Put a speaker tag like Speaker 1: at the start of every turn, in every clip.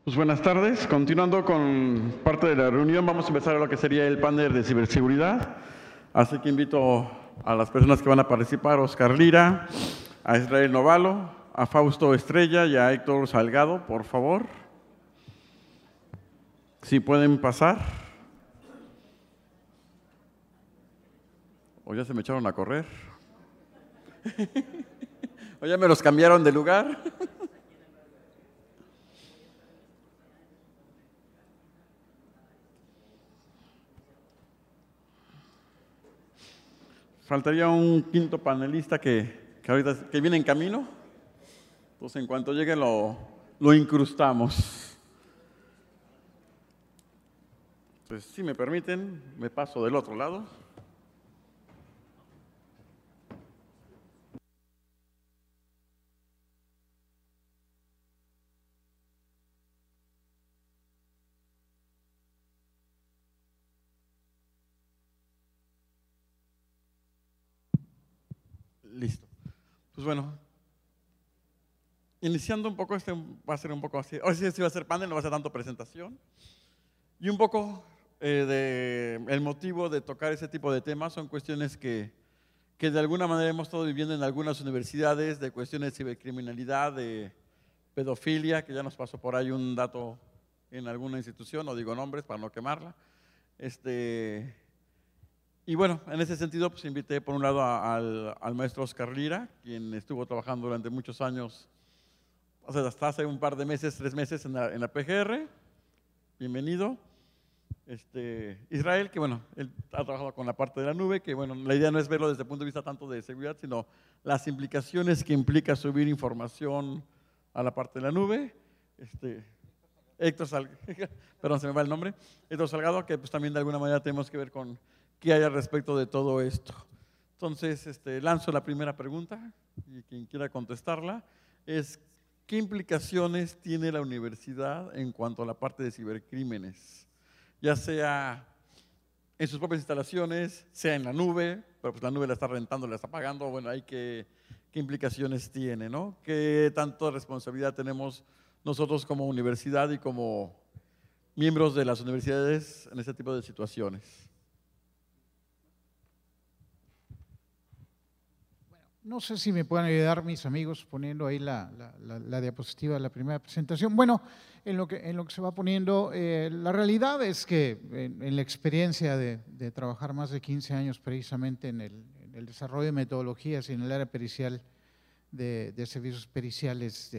Speaker 1: Pues buenas tardes. Continuando con parte de la reunión, vamos a empezar a lo que sería el panel de ciberseguridad. Así que invito a las personas que van a participar, a Oscar Lira, a Israel Novalo, a Fausto Estrella y a Héctor Salgado, por favor. Si pueden pasar. O ya se me echaron a correr. O ya me los cambiaron de lugar. Faltaría un quinto panelista que ahorita viene en camino. Entonces, en cuanto llegue lo incrustamos. Pues, si me permiten, me paso del otro lado. Listo. Pues bueno, iniciando un poco, va a ser un poco así. Hoy sí va a ser panel, no va a ser tanto presentación. Y un poco el motivo de tocar ese tipo de temas son cuestiones que de alguna manera hemos estado viviendo en algunas universidades, de cuestiones de cibercriminalidad, de pedofilia, que ya nos pasó por ahí un dato en alguna institución, no digo nombres para no quemarla. Y bueno, en ese sentido, pues invité por un lado al maestro Oscar Lira, quien estuvo trabajando durante muchos años, o sea, hasta hace un par de meses, 3 meses en la PGR. Bienvenido. Israel, que bueno, él ha trabajado con la parte de la nube, que bueno, la idea no es verlo desde el punto de vista tanto de seguridad, sino las implicaciones que implica subir información a la parte de la nube. Héctor Salgado, perdón, se me va el nombre, Héctor Salgado, que pues también de alguna manera tenemos que ver con qué hay al respecto de todo esto. Entonces, lanzo la primera pregunta y quien quiera contestarla es: ¿qué implicaciones tiene la universidad en cuanto a la parte de cibercrímenes? Ya sea en sus propias instalaciones, sea en la nube, pero pues la nube la está rentando, la está pagando, bueno, hay qué implicaciones tiene, ¿no? ¿Qué tanto responsabilidad tenemos nosotros como universidad y como miembros de las universidades en este tipo de situaciones?
Speaker 2: No sé si me pueden ayudar mis amigos poniendo ahí la diapositiva de la primera presentación. Bueno, en lo que se va poniendo, la realidad es que en la experiencia de trabajar más de 15 años precisamente en el desarrollo de metodologías y en el área pericial de servicios periciales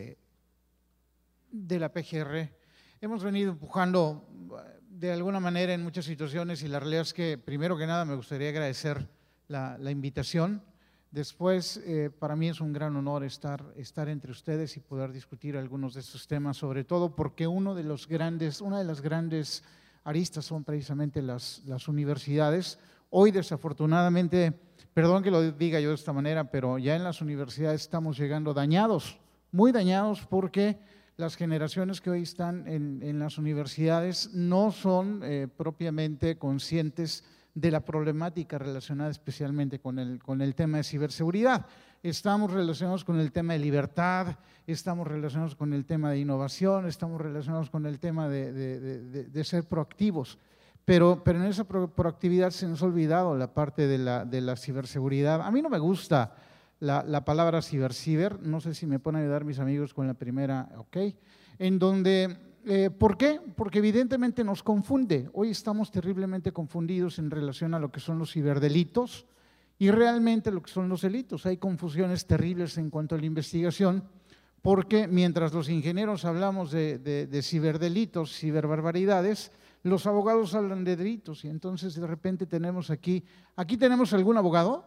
Speaker 2: de la PGR, hemos venido empujando de alguna manera en muchas situaciones, y la realidad es que primero que nada me gustaría agradecer la invitación. Después, para mí es un gran honor estar entre ustedes y poder discutir algunos de estos temas, sobre todo porque una de las grandes aristas son precisamente las universidades. Hoy, desafortunadamente, perdón que lo diga yo de esta manera, pero ya en las universidades estamos llegando dañados, muy dañados, porque las generaciones que hoy están en las universidades no son propiamente conscientes de la problemática relacionada especialmente con el tema de ciberseguridad. Estamos relacionados con el tema de libertad, estamos relacionados con el tema de innovación, estamos relacionados con el tema de ser proactivos, pero en esa proactividad se nos ha olvidado la parte de la ciberseguridad. A mí no me gusta la palabra ciber, no sé si me pueden ayudar mis amigos con la primera, ok, en donde… ¿Por qué? Porque evidentemente nos confunde. Hoy estamos terriblemente confundidos en relación a lo que son los ciberdelitos y realmente lo que son los delitos. Hay confusiones terribles en cuanto a la investigación, porque mientras los ingenieros hablamos de ciberdelitos, ciberbarbaridades, los abogados hablan de delitos, y entonces de repente tenemos aquí tenemos algún abogado.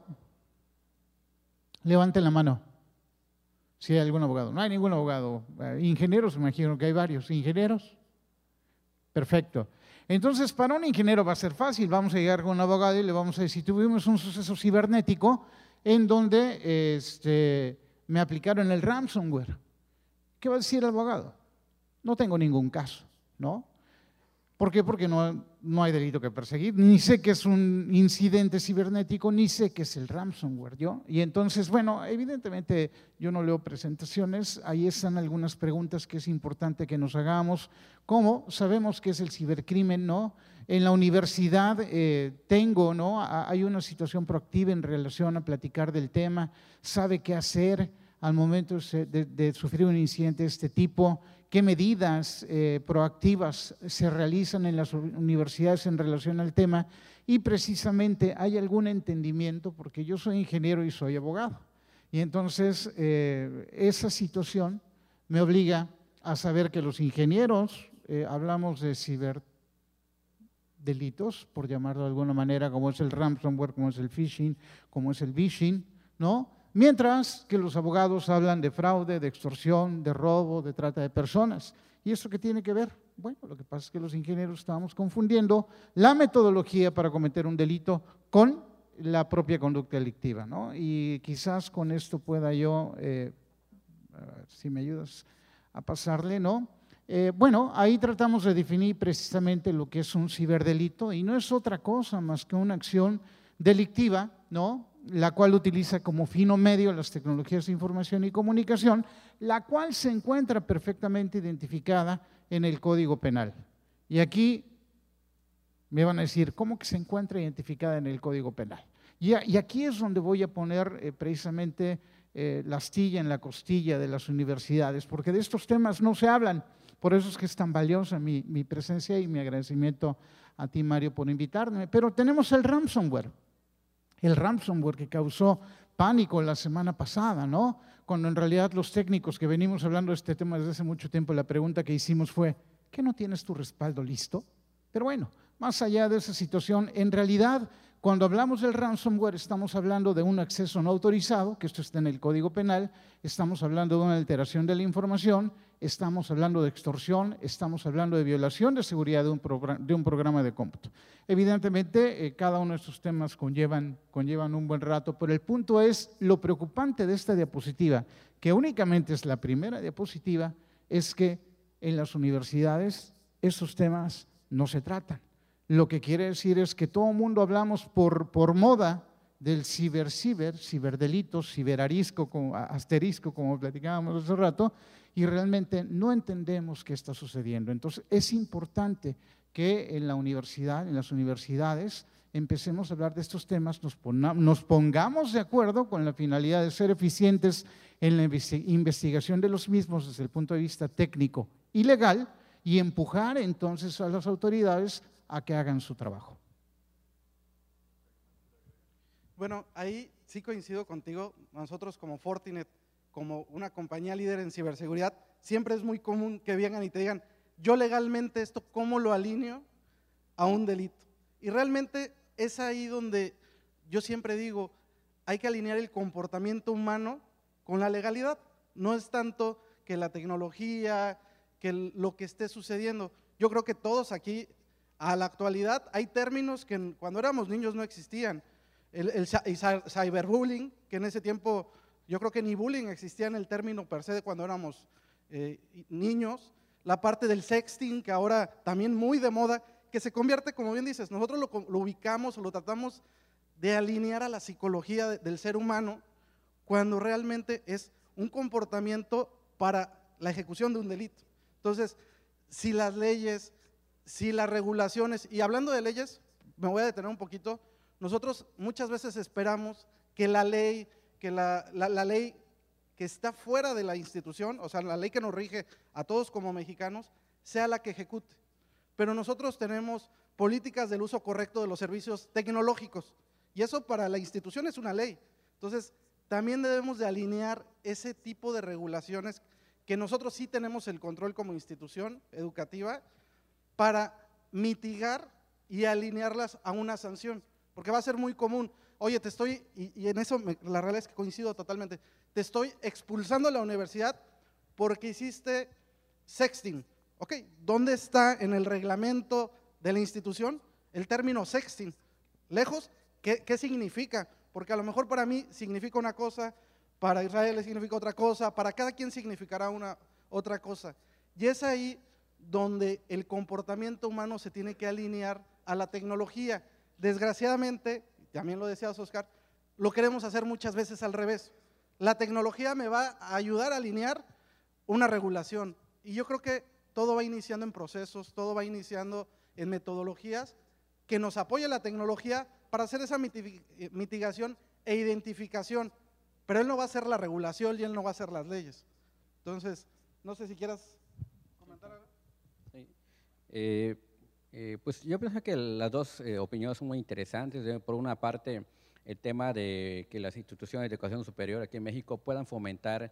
Speaker 2: Levanten la mano. Si hay algún abogado. No hay ningún abogado. Ingenieros, me imagino que hay varios. ¿Ingenieros? Perfecto. Entonces, para un ingeniero va a ser fácil. Vamos a llegar con un abogado y le vamos a decir: tuvimos un suceso cibernético en donde me aplicaron el ransomware. ¿Qué va a decir el abogado? No tengo ningún caso, ¿no? ¿Por qué? Porque no hay delito que perseguir, ni sé que es un incidente cibernético, ni sé que es el ransomware, ¿yo? Y entonces, bueno, evidentemente yo no leo presentaciones, ahí están algunas preguntas que es importante que nos hagamos. ¿Cómo sabemos qué es el cibercrimen, no? En la universidad tengo, ¿no? Hay una situación proactiva en relación a platicar del tema, sabe qué hacer al momento de sufrir un incidente de este tipo, qué medidas proactivas se realizan en las universidades en relación al tema y precisamente hay algún entendimiento, porque yo soy ingeniero y soy abogado. Y entonces esa situación me obliga a saber que los ingenieros hablamos de ciberdelitos, por llamarlo de alguna manera, como es el ransomware, como es el phishing, como es el vishing, ¿no? Mientras que los abogados hablan de fraude, de extorsión, de robo, de trata de personas. ¿Y eso qué tiene que ver? Bueno, lo que pasa es que los ingenieros estamos confundiendo la metodología para cometer un delito con la propia conducta delictiva, ¿no? Y quizás con esto pueda yo, si me ayudas a pasarle, ¿no? Bueno, ahí tratamos de definir precisamente lo que es un ciberdelito y no es otra cosa más que una acción delictiva, ¿no? La cual utiliza como fino medio las tecnologías de información y comunicación, la cual se encuentra perfectamente identificada en el Código Penal. Y aquí me van a decir, ¿cómo que se encuentra identificada en el Código Penal? Y aquí es donde voy a poner precisamente la astilla en la costilla de las universidades, porque de estos temas no se hablan. Por eso es que es tan valiosa mi presencia y mi agradecimiento a ti, Mario, por invitarme. Pero tenemos el ransomware que causó pánico la semana pasada, ¿no? Cuando en realidad los técnicos que venimos hablando de este tema desde hace mucho tiempo, la pregunta que hicimos fue, ¿qué no tienes tu respaldo listo? Pero bueno, más allá de esa situación, en realidad, cuando hablamos del ransomware, estamos hablando de un acceso no autorizado, que esto está en el Código Penal, estamos hablando de una alteración de la información, estamos hablando de extorsión, estamos hablando de violación de seguridad de un programa de cómputo. Evidentemente, cada uno de estos temas conllevan un buen rato, pero el punto es, lo preocupante de esta diapositiva, que únicamente es la primera diapositiva, es que en las universidades estos temas no se tratan. Lo que quiere decir es que todo el mundo hablamos por moda del ciberdelito, asterisco, como platicábamos hace rato, y realmente no entendemos qué está sucediendo. Entonces, es importante que en la universidad, en las universidades, empecemos a hablar de estos temas, nos pongamos de acuerdo con la finalidad de ser eficientes en la investigación de los mismos desde el punto de vista técnico y legal y empujar entonces a las autoridades a que hagan su trabajo.
Speaker 3: Bueno, ahí sí coincido contigo. Nosotros como Fortinet, como una compañía líder en ciberseguridad, siempre es muy común que vengan y te digan, yo legalmente esto, ¿cómo lo alineo a un delito? Y realmente es ahí donde yo siempre digo, hay que alinear el comportamiento humano con la legalidad. No es tanto que la tecnología, que lo que esté sucediendo. Yo creo que todos aquí, a la actualidad, hay términos que cuando éramos niños no existían. El cyberbullying, que en ese tiempo yo creo que ni bullying existía en el término per se de cuando éramos niños. La parte del sexting, que ahora también muy de moda, que se convierte, como bien dices, nosotros lo ubicamos o lo tratamos de alinear a la psicología del ser humano, cuando realmente es un comportamiento para la ejecución de un delito. Entonces, si las leyes, si las regulaciones, y hablando de leyes, me voy a detener un poquito, nosotros muchas veces esperamos que la ley, la ley que está fuera de la institución, o sea, la ley que nos rige a todos como mexicanos, sea la que ejecute. Pero nosotros tenemos políticas del uso correcto de los servicios tecnológicos y eso para la institución es una ley. Entonces, también debemos de alinear ese tipo de regulaciones que nosotros sí tenemos el control como institución educativa para mitigar y alinearlas a una sanción, porque va a ser muy común, oye, y en eso la realidad es que coincido totalmente, te estoy expulsando de la universidad porque hiciste sexting. Ok, ¿dónde está en el reglamento de la institución el término sexting? Lejos, ¿qué significa? Porque a lo mejor para mí significa una cosa, para Israel significa otra cosa, para cada quien significará otra cosa. Y es ahí donde el comportamiento humano se tiene que alinear a la tecnología. Desgraciadamente, también lo decías, Oscar, lo queremos hacer muchas veces al revés. La tecnología me va a ayudar a alinear una regulación, y yo creo que todo va iniciando en procesos, todo va iniciando en metodologías que nos apoye la tecnología para hacer esa mitigación e identificación, pero él no va a hacer la regulación y él no va a hacer las leyes. Entonces, no sé si quieras comentar algo.
Speaker 4: Sí. Pues yo pienso que las dos opiniones son muy interesantes. Por una parte, el tema de que las instituciones de educación superior aquí en México puedan fomentar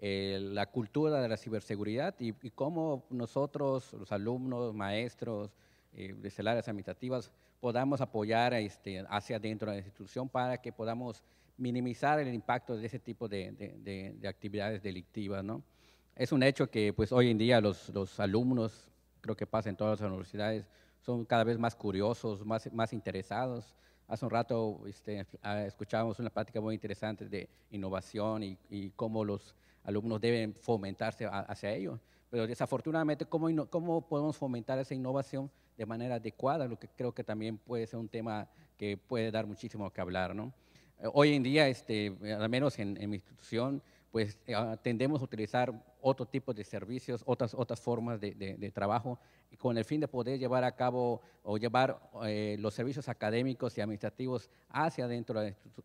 Speaker 4: la cultura de la ciberseguridad y cómo nosotros, los alumnos, maestros, de las áreas administrativas, podamos apoyar hacia dentro de la institución para que podamos minimizar el impacto de ese tipo de actividades delictivas, ¿no? Es un hecho que pues hoy en día los alumnos, creo que pasa en todas las universidades, son cada vez más curiosos, más interesados. Hace un rato escuchábamos una plática muy interesante de innovación y cómo los alumnos deben fomentarse hacia ello. Pero desafortunadamente, ¿cómo podemos fomentar esa innovación de manera adecuada? Lo que creo que también puede ser un tema que puede dar muchísimo que hablar, ¿no? Hoy en día, al menos en mi institución, pues tendemos a utilizar otro tipo de servicios, otras formas de trabajo, con el fin de poder llevar a cabo o llevar los servicios académicos y administrativos hacia dentro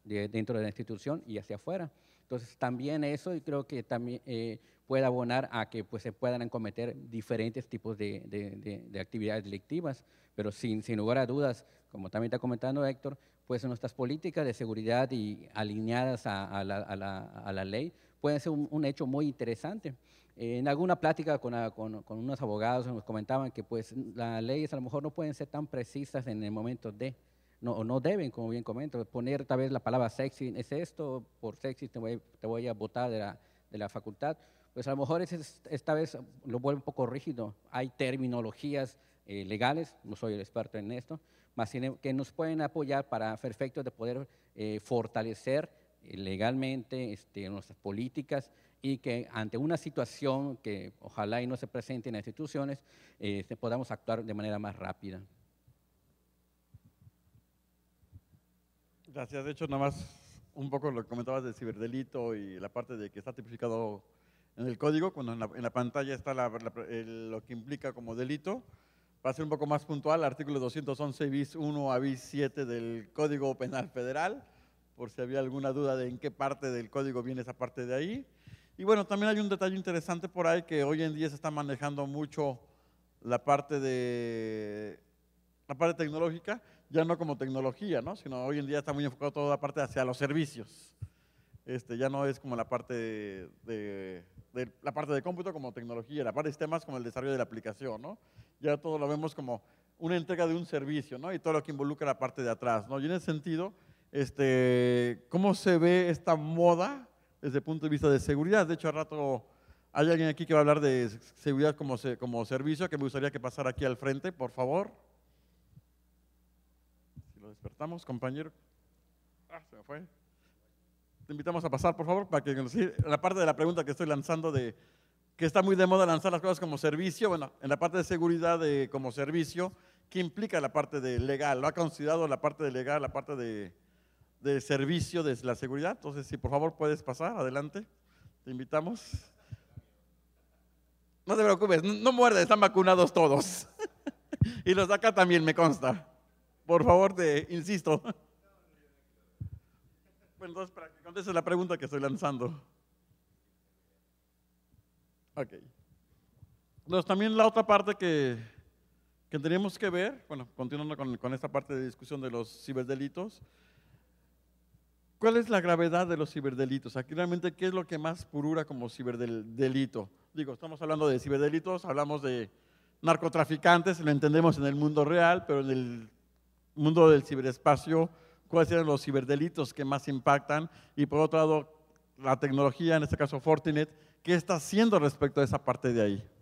Speaker 4: de la institución y hacia afuera. Entonces, también eso, y creo que también puede abonar a que pues, se puedan cometer diferentes tipos de actividades delictivas, pero sin lugar a dudas, como también está comentando Héctor, pues nuestras políticas de seguridad y alineadas a la ley pueden ser un hecho muy interesante. En alguna plática con unos abogados nos comentaban que pues las leyes a lo mejor no pueden ser tan precisas en el momento no deben, como bien comento, poner tal vez la palabra sexy, es esto, por sexy te voy a botar de la facultad. Pues a lo mejor esta vez lo vuelve un poco rígido. Hay terminologías legales, no soy el experto en esto, más que nos pueden apoyar para efectos de poder fortalecer legalmente nuestras políticas y que ante una situación que ojalá y no se presente en las instituciones, podamos actuar de manera más rápida.
Speaker 1: Gracias. De hecho, nada más un poco lo que comentabas del ciberdelito y la parte de que está tipificado en el código, cuando en la pantalla está lo que implica como delito. Para ser un poco más puntual, artículo 211 bis 1 a bis 7 del Código Penal Federal, por si había alguna duda de en qué parte del código viene esa parte de ahí. Y bueno, también hay un detalle interesante por ahí, que hoy en día se está manejando mucho la parte tecnológica, ya no como tecnología, ¿no? Sino hoy en día está muy enfocado toda la parte hacia los servicios. Ya no es como la parte de cómputo como tecnología, la parte de sistemas como el desarrollo de la aplicación, ¿no? Ya todo lo vemos como una entrega de un servicio, ¿no? Y todo lo que involucra la parte de atrás, ¿no? Y en ese sentido, ¿cómo se ve esta moda desde el punto de vista de seguridad? De hecho, al rato hay alguien aquí que va a hablar de seguridad como servicio, que me gustaría que pasara aquí al frente, por favor. Si lo despertamos, compañero. Se me fue. Te invitamos a pasar, por favor, para que la parte de la pregunta que estoy lanzando de que está muy de moda lanzar las cosas como servicio. Bueno, en la parte de seguridad como servicio, ¿qué implica la parte de legal? ¿Lo ha considerado la parte de legal, la parte de servicio de la seguridad? Entonces, si por favor puedes pasar, adelante, te invitamos. No te preocupes, no muerdes, están vacunados todos. Y los de acá también, me consta. Por favor, te insisto. Bueno, entonces, para que contestes la pregunta que estoy lanzando. Ok. Entonces, también la otra parte que tenemos que ver, bueno, continuando con esta parte de discusión de los ciberdelitos, ¿cuál es la gravedad de los ciberdelitos? Aquí realmente, ¿qué es lo que más purura como ciberdelito? Digo, estamos hablando de ciberdelitos, hablamos de narcotraficantes, lo entendemos en el mundo real, pero en el mundo del ciberespacio, ¿cuáles serían los ciberdelitos que más impactan? Y por otro lado, la tecnología, en este caso Fortinet, ¿qué está haciendo respecto a esa parte de ahí?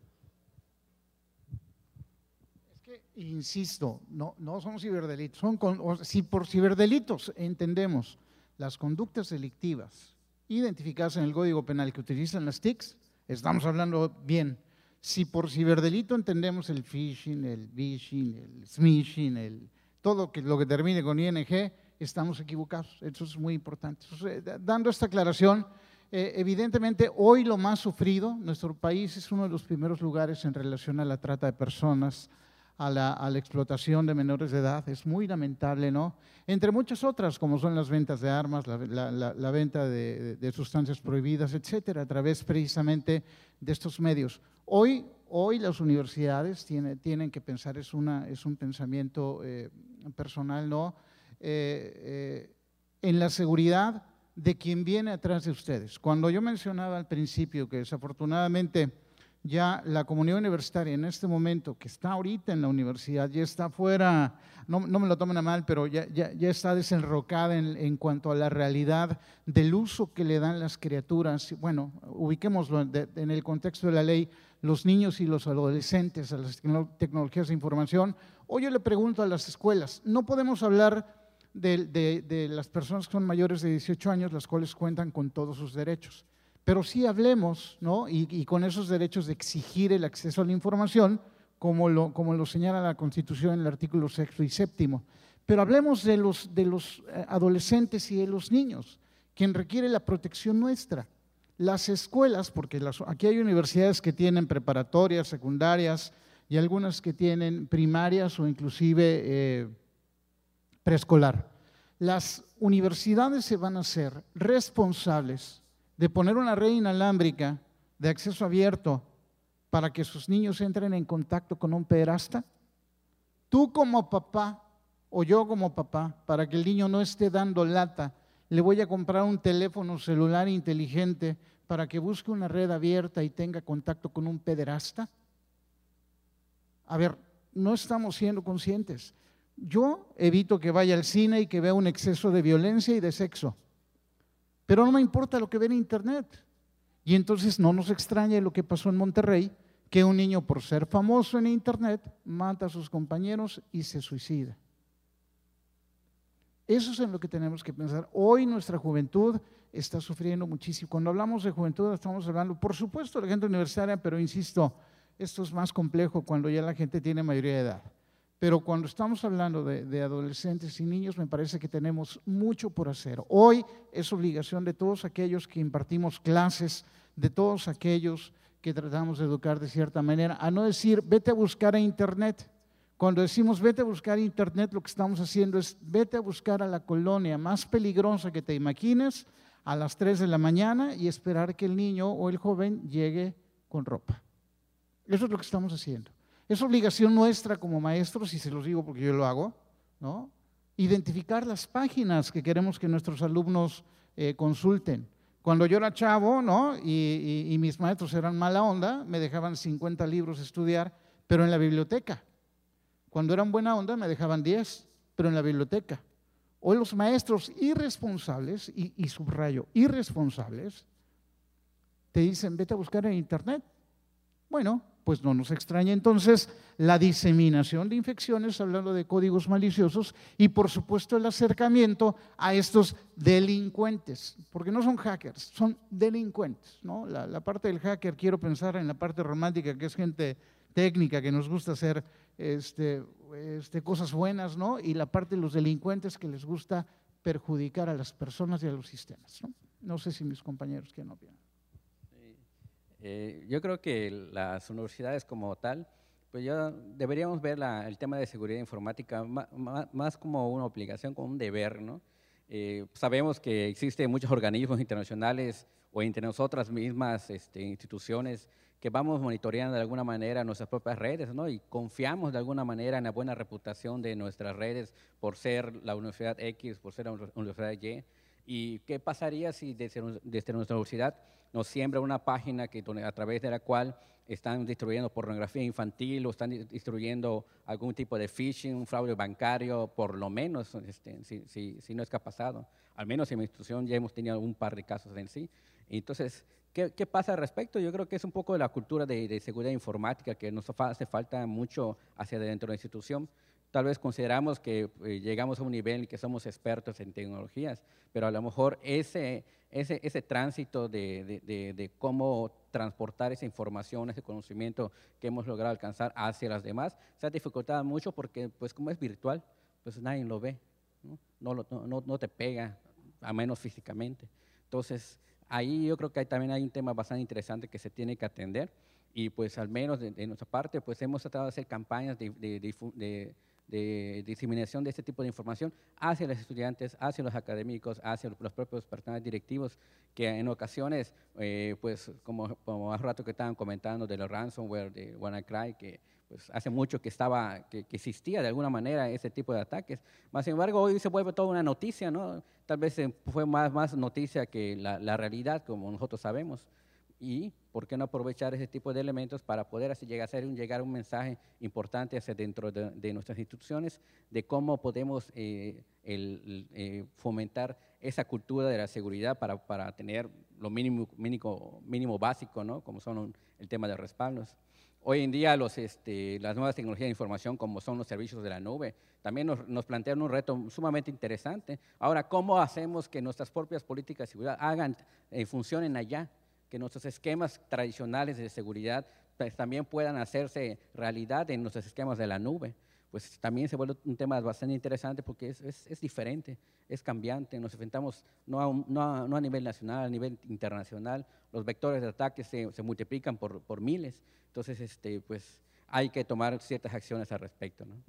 Speaker 2: Es que, insisto, no son ciberdelitos, si por ciberdelitos entendemos las conductas delictivas identificadas en el Código Penal que utilizan las TICs, estamos hablando bien. Si por ciberdelito entendemos el phishing, el vishing, el smishing, todo lo que termine con ING, estamos equivocados. Eso es muy importante. Entonces, dando esta aclaración, evidentemente hoy lo más sufrido, nuestro país es uno de los primeros lugares en relación a la trata de personas, a la explotación de menores de edad. Es muy lamentable, ¿no? Entre muchas otras, como son las ventas de armas, la venta de sustancias prohibidas, etcétera, a través precisamente de estos medios. Hoy las universidades tienen que pensar, es un pensamiento personal, ¿no? En la seguridad de quien viene atrás de ustedes. Cuando yo mencionaba al principio que desafortunadamente ya la comunidad universitaria en este momento, que está ahorita en la universidad, ya está fuera, no me lo tomen a mal, pero ya está desenrocada en cuanto a la realidad del uso que le dan las criaturas. Bueno, ubiquémoslo en el contexto de la ley, los niños y los adolescentes a las tecnologías de información. Hoy yo le pregunto a las escuelas, no podemos hablar de las personas que son mayores de 18 años, las cuales cuentan con todos sus derechos. Pero sí hablemos, ¿no? Y con esos derechos de exigir el acceso a la información, como lo señala la Constitución en el artículo 6 y 7. Pero hablemos de los adolescentes y de los niños, quien requiere la protección nuestra. Las escuelas, porque aquí hay universidades que tienen preparatorias, secundarias y algunas que tienen primarias o inclusive preescolar. Las universidades se van a hacer responsables de poner una red inalámbrica de acceso abierto para que sus niños entren en contacto con un pederasta. Tú como papá o yo como papá, para que el niño no esté dando lata, le voy a comprar un teléfono celular inteligente para que busque una red abierta y tenga contacto con un pederasta. A ver, no estamos siendo conscientes. Yo evito que vaya al cine y que vea un exceso de violencia y de sexo, pero no me importa lo que ve en internet. Y entonces no nos extraña lo que pasó en Monterrey, que un niño por ser famoso en internet mata a sus compañeros y se suicida. Eso es en lo que tenemos que pensar. Hoy nuestra juventud está sufriendo muchísimo. Cuando hablamos de juventud estamos hablando, por supuesto, de la gente universitaria, pero insisto, esto es más complejo cuando ya la gente tiene mayoría de edad. Pero cuando estamos hablando de adolescentes y niños, me parece que tenemos mucho por hacer. Hoy es obligación de todos aquellos que impartimos clases, de todos aquellos que tratamos de educar de cierta manera, a no decir, vete a buscar a internet. Cuando decimos vete a buscar a internet, lo que estamos haciendo es vete a buscar a la colonia más peligrosa que te imagines a las 3 de la mañana y esperar que el niño o el joven llegue con ropa. Eso es lo que estamos haciendo. Es obligación nuestra como maestros, y se los digo porque yo lo hago, ¿no? Identificar las páginas que queremos que nuestros alumnos consulten. Cuando yo era chavo, ¿no? y mis maestros eran mala onda, me dejaban 50 libros estudiar, pero en la biblioteca. Cuando eran buena onda, me dejaban 10, pero en la biblioteca. Hoy los maestros irresponsables, y subrayo, irresponsables, te dicen, vete a buscar en internet. Bueno, pues no nos extraña entonces la diseminación de infecciones, hablando de códigos maliciosos, y por supuesto el acercamiento a estos delincuentes, porque no son hackers, son delincuentes, ¿no? La parte del hacker, quiero pensar en la parte romántica, que es gente técnica, que nos gusta hacer cosas buenas, ¿no? Y la parte de los delincuentes, que les gusta perjudicar a las personas y a los sistemas, ¿no? No sé si mis compañeros quieren opinar.
Speaker 4: Yo creo que las universidades como tal, pues ya deberíamos ver el tema de seguridad informática más como una obligación, como un deber, ¿no? Sabemos que existen muchos organismos internacionales o entre nosotras mismas instituciones que vamos monitoreando de alguna manera nuestras propias redes, ¿no? Y confiamos de alguna manera en la buena reputación de nuestras redes por ser la Universidad X, por ser la Universidad Y. ¿Y qué pasaría si desde nuestra universidad nos siembra una página a través de la cual están distribuyendo pornografía infantil o están distribuyendo algún tipo de phishing, un fraude bancario, por lo menos, si no es que ha pasado? Al menos en mi institución ya hemos tenido un par de casos en sí. Entonces, ¿qué pasa al respecto? Yo creo que es un poco de la cultura de seguridad informática que nos hace falta mucho hacia dentro de la institución. tal vez consideramos que llegamos a un nivel en que somos expertos en tecnologías, pero a lo mejor ese tránsito de cómo transportar esa información, ese conocimiento que hemos logrado alcanzar hacia las demás, se ha dificultado mucho porque, pues, como es virtual, pues nadie lo ve, no te pega, a menos físicamente. Entonces, ahí yo creo que también hay un tema bastante interesante que se tiene que atender y, pues, al menos de nuestra parte, pues, hemos tratado de hacer campañas de diseminación de este tipo de información hacia los estudiantes, hacia los académicos, hacia los propios personajes directivos, que en ocasiones, pues como hace rato que estaban comentando de los ransomware de WannaCry, que pues hace mucho que existía de alguna manera ese tipo de ataques. Más sin embargo, hoy se vuelve toda una noticia, ¿no? Tal vez fue más noticia que la realidad, como nosotros sabemos. Y por qué no aprovechar ese tipo de elementos para poder así llegar un mensaje importante hacia dentro de nuestras instituciones de cómo podemos fomentar esa cultura de la seguridad para tener lo mínimo básico, ¿no? Como son el tema de respaldos. Hoy en día las nuevas tecnologías de información, como son los servicios de la nube, también nos plantean un reto sumamente interesante. Ahora, ¿cómo hacemos que nuestras propias políticas de seguridad funcionen allá? Que nuestros esquemas tradicionales de seguridad pues, también puedan hacerse realidad en nuestros esquemas de la nube. Pues también se vuelve un tema bastante interesante porque es diferente, es cambiante. Nos enfrentamos no a nivel nacional, a nivel internacional. Los vectores de ataque se multiplican por miles. Entonces, pues hay que tomar ciertas acciones al respecto, ¿no?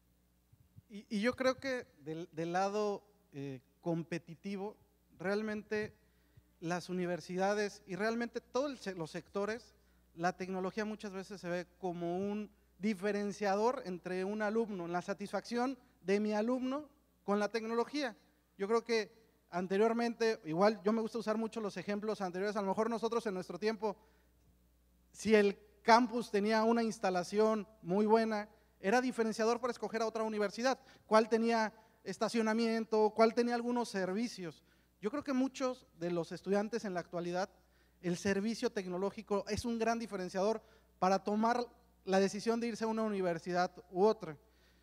Speaker 3: Y yo creo que del lado competitivo, realmente las universidades y realmente todos los sectores, la tecnología muchas veces se ve como un diferenciador entre un alumno, en la satisfacción de mi alumno con la tecnología. Yo creo que anteriormente, igual yo me gusta usar mucho los ejemplos anteriores, a lo mejor nosotros en nuestro tiempo, si el campus tenía una instalación muy buena, era diferenciador para escoger a otra universidad, cuál tenía estacionamiento, cuál tenía algunos servicios. Yo creo que muchos de los estudiantes en la actualidad, el servicio tecnológico es un gran diferenciador para tomar la decisión de irse a una universidad u otra.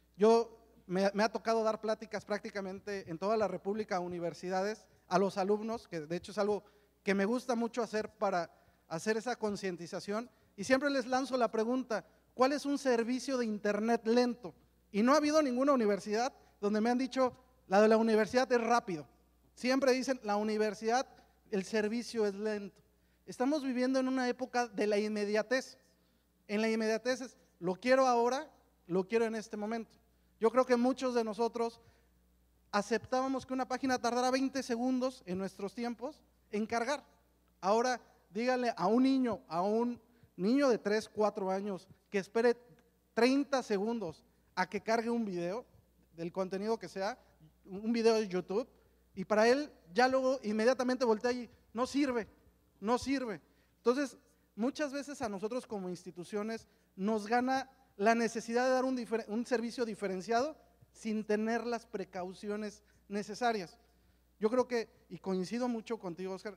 Speaker 3: Me ha tocado dar pláticas prácticamente en toda la República a universidades, a los alumnos, que de hecho es algo que me gusta mucho hacer para hacer esa concientización, y siempre les lanzo la pregunta, ¿cuál es un servicio de internet lento? Y no ha habido ninguna universidad donde me han dicho, la de la universidad es rápido. Siempre dicen, la universidad, el servicio es lento. Estamos viviendo en una época de la inmediatez. En la inmediatez es, lo quiero ahora, lo quiero en este momento. Yo creo que muchos de nosotros aceptábamos que una página tardara 20 segundos en nuestros tiempos en cargar. Ahora, dígale a un niño de 3, 4 años que espere 30 segundos a que cargue un video del contenido que sea, un video de YouTube, y para él ya luego inmediatamente voltea y no sirve. Entonces, muchas veces a nosotros como instituciones nos gana la necesidad de dar un servicio diferenciado sin tener las precauciones necesarias. Yo creo que, y coincido mucho contigo, Oscar,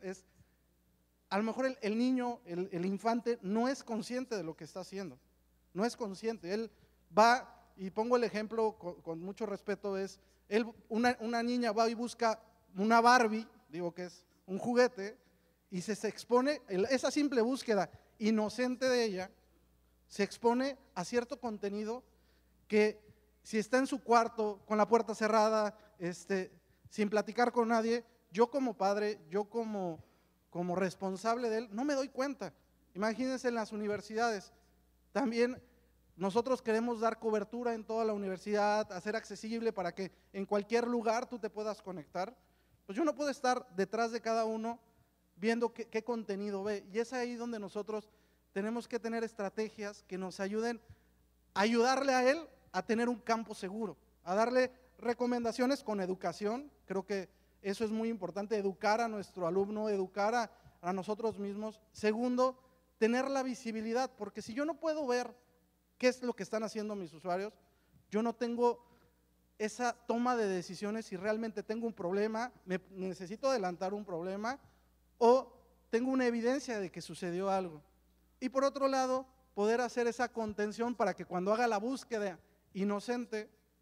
Speaker 3: a lo mejor el niño, el infante no es consciente de lo que está haciendo, no es consciente. Él va, y pongo el ejemplo con mucho respeto, una niña va y busca una Barbie, digo que es un juguete, y se expone, esa simple búsqueda inocente de ella, se expone a cierto contenido que si está en su cuarto, con la puerta cerrada, sin platicar con nadie, yo como padre, yo como responsable de él, no me doy cuenta. Imagínense en las universidades, también nosotros queremos dar cobertura en toda la universidad, hacer accesible para que en cualquier lugar tú te puedas conectar. Pues yo no puedo estar detrás de cada uno viendo qué contenido ve, y es ahí donde nosotros tenemos que tener estrategias que nos ayuden a ayudarle a él a tener un campo seguro, a darle recomendaciones con educación. Creo que eso es muy importante, educar a nuestro alumno, educar a nosotros mismos. Segundo, tener la visibilidad, porque si yo no puedo ver qué es lo que están haciendo mis usuarios, yo no tengo esa toma de decisiones si realmente tengo un problema, necesito adelantar un problema o tengo una evidencia de que sucedió algo. Y por otro lado, poder hacer esa contención para que cuando haga la búsqueda inocente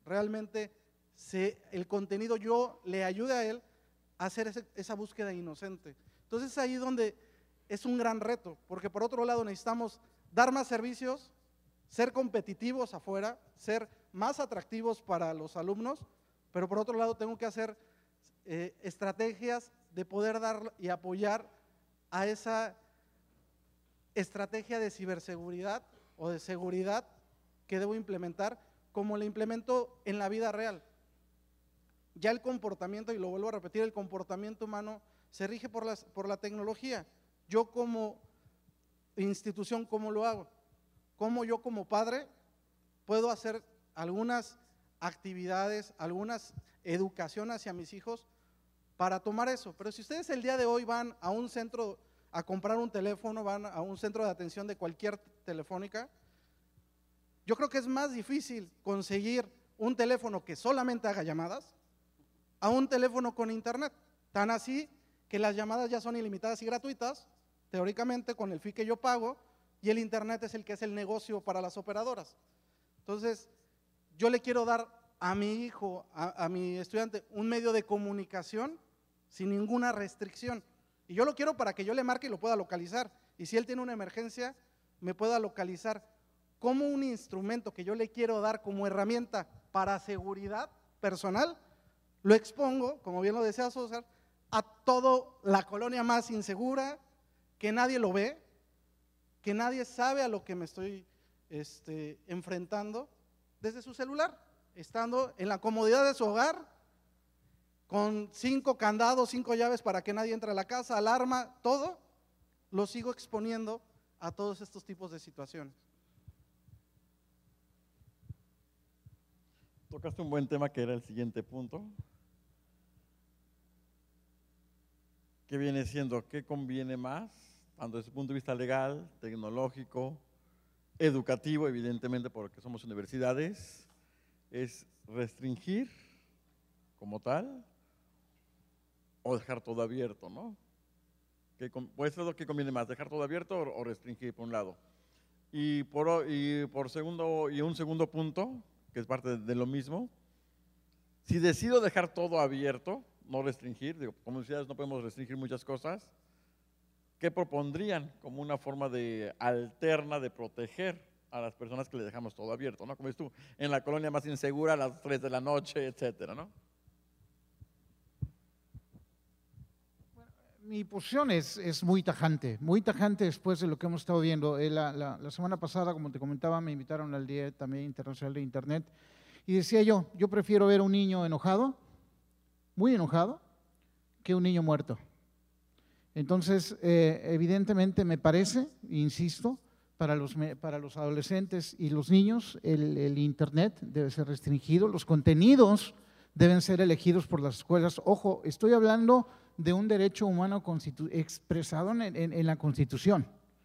Speaker 3: realmente el contenido yo le ayude a él a hacer esa búsqueda inocente. Entonces es ahí donde es un gran reto, porque por otro lado necesitamos dar más servicios, ser competitivos afuera, ser más atractivos para los alumnos, pero por otro lado tengo que hacer estrategias de poder dar y apoyar a esa estrategia de ciberseguridad o de seguridad que debo implementar, como la implemento en la vida real. Ya el comportamiento, y lo vuelvo a repetir, el comportamiento humano se rige por la tecnología. Yo como institución, ¿cómo lo hago? ¿Cómo yo como padre puedo hacer algunas actividades, algunas educación hacia mis hijos para tomar eso? Pero si ustedes el día de hoy van a un centro a comprar un teléfono, van a un centro de atención de cualquier telefónica, yo creo que es más difícil conseguir un teléfono que solamente haga llamadas a un teléfono con internet. Tan así que las llamadas ya son ilimitadas y gratuitas, teóricamente con el fee que yo pago, y el internet es el que es el negocio para las operadoras. Entonces, yo le quiero dar a mi hijo, a mi estudiante, un medio de comunicación sin ninguna restricción. Y yo lo quiero para que yo le marque y lo pueda localizar. Y si él tiene una emergencia, me pueda localizar. Como un instrumento que yo le quiero dar como herramienta para seguridad personal, lo expongo, como bien lo decía César, a toda la colonia más insegura, que nadie lo ve, que nadie sabe a lo que me estoy enfrentando, desde su celular, estando en la comodidad de su hogar, con 5 candados, 5 llaves para que nadie entre a la casa, alarma, todo, lo sigo exponiendo a todos estos tipos de situaciones.
Speaker 1: Tocaste un buen tema que era el siguiente punto, que viene siendo qué conviene más, tanto desde el punto de vista legal, tecnológico, educativo, evidentemente porque somos universidades, es restringir como tal o dejar todo abierto, ¿no? Puede ser lo que conviene más, dejar todo abierto o restringir por un lado. Y un segundo punto, que es parte de lo mismo, si decido dejar todo abierto, no restringir, como universidades no podemos restringir muchas cosas, ¿qué propondrían como una forma alterna de proteger a las personas que le dejamos todo abierto, ¿no? Como dices tú, en la colonia más insegura a las 3 de la noche, etcétera, ¿no?
Speaker 2: Mi posición es muy tajante después de lo que hemos estado viendo. La semana pasada, como te comentaba, me invitaron al Día también Internacional de Internet y decía yo prefiero ver a un niño enojado, muy enojado, que un niño muerto. Entonces, evidentemente me parece, insisto, para los adolescentes y los niños, el Internet debe ser restringido, los contenidos deben ser elegidos por las escuelas. Ojo, estoy hablando de un derecho humano expresado en la Constitución.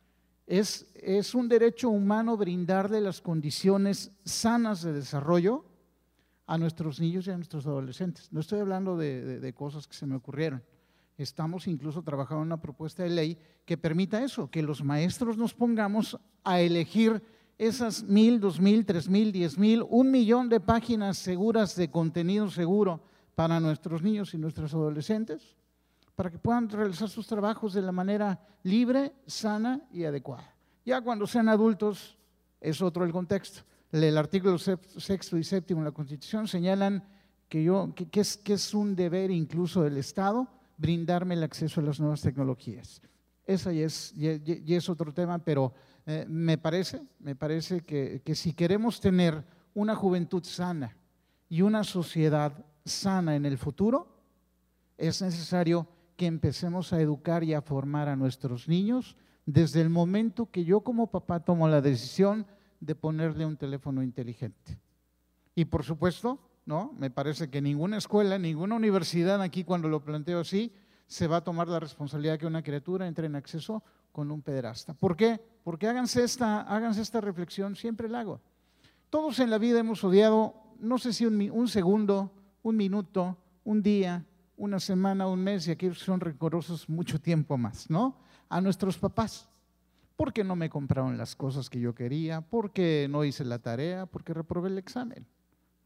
Speaker 2: Es un derecho humano brindarle las condiciones sanas de desarrollo a nuestros niños y a nuestros adolescentes. No estoy hablando de cosas que se me ocurrieron. Estamos incluso trabajando en una propuesta de ley que permita eso, que los maestros nos pongamos a elegir esas 1,000, 2,000, 3,000, 10,000, 1,000,000 de páginas seguras de contenido seguro para nuestros niños y nuestros adolescentes, para que puedan realizar sus trabajos de la manera libre, sana y adecuada. Ya cuando sean adultos es otro el contexto. El artículo 6º y 7º de la Constitución señalan que es un deber incluso del Estado brindarme el acceso a las nuevas tecnologías. Esa ya es otro tema, pero me parece que si queremos tener una juventud sana y una sociedad sana en el futuro, es necesario que empecemos a educar y a formar a nuestros niños desde el momento que yo como papá tomo la decisión de ponerle un teléfono inteligente. Y por supuesto, ¿no? Me parece que ninguna escuela, ninguna universidad aquí, cuando lo planteo así, se va a tomar la responsabilidad que una criatura entre en acceso con un pederasta. ¿Por qué? Porque háganse esta reflexión, siempre la hago. Todos en la vida hemos odiado, no sé si un segundo, un minuto, un día, una semana, un mes, y aquellos que son rencorosos mucho tiempo más, ¿no? A nuestros papás. Porque no me compraron las cosas que yo quería, porque no hice la tarea, porque reprobé el examen, ¿no?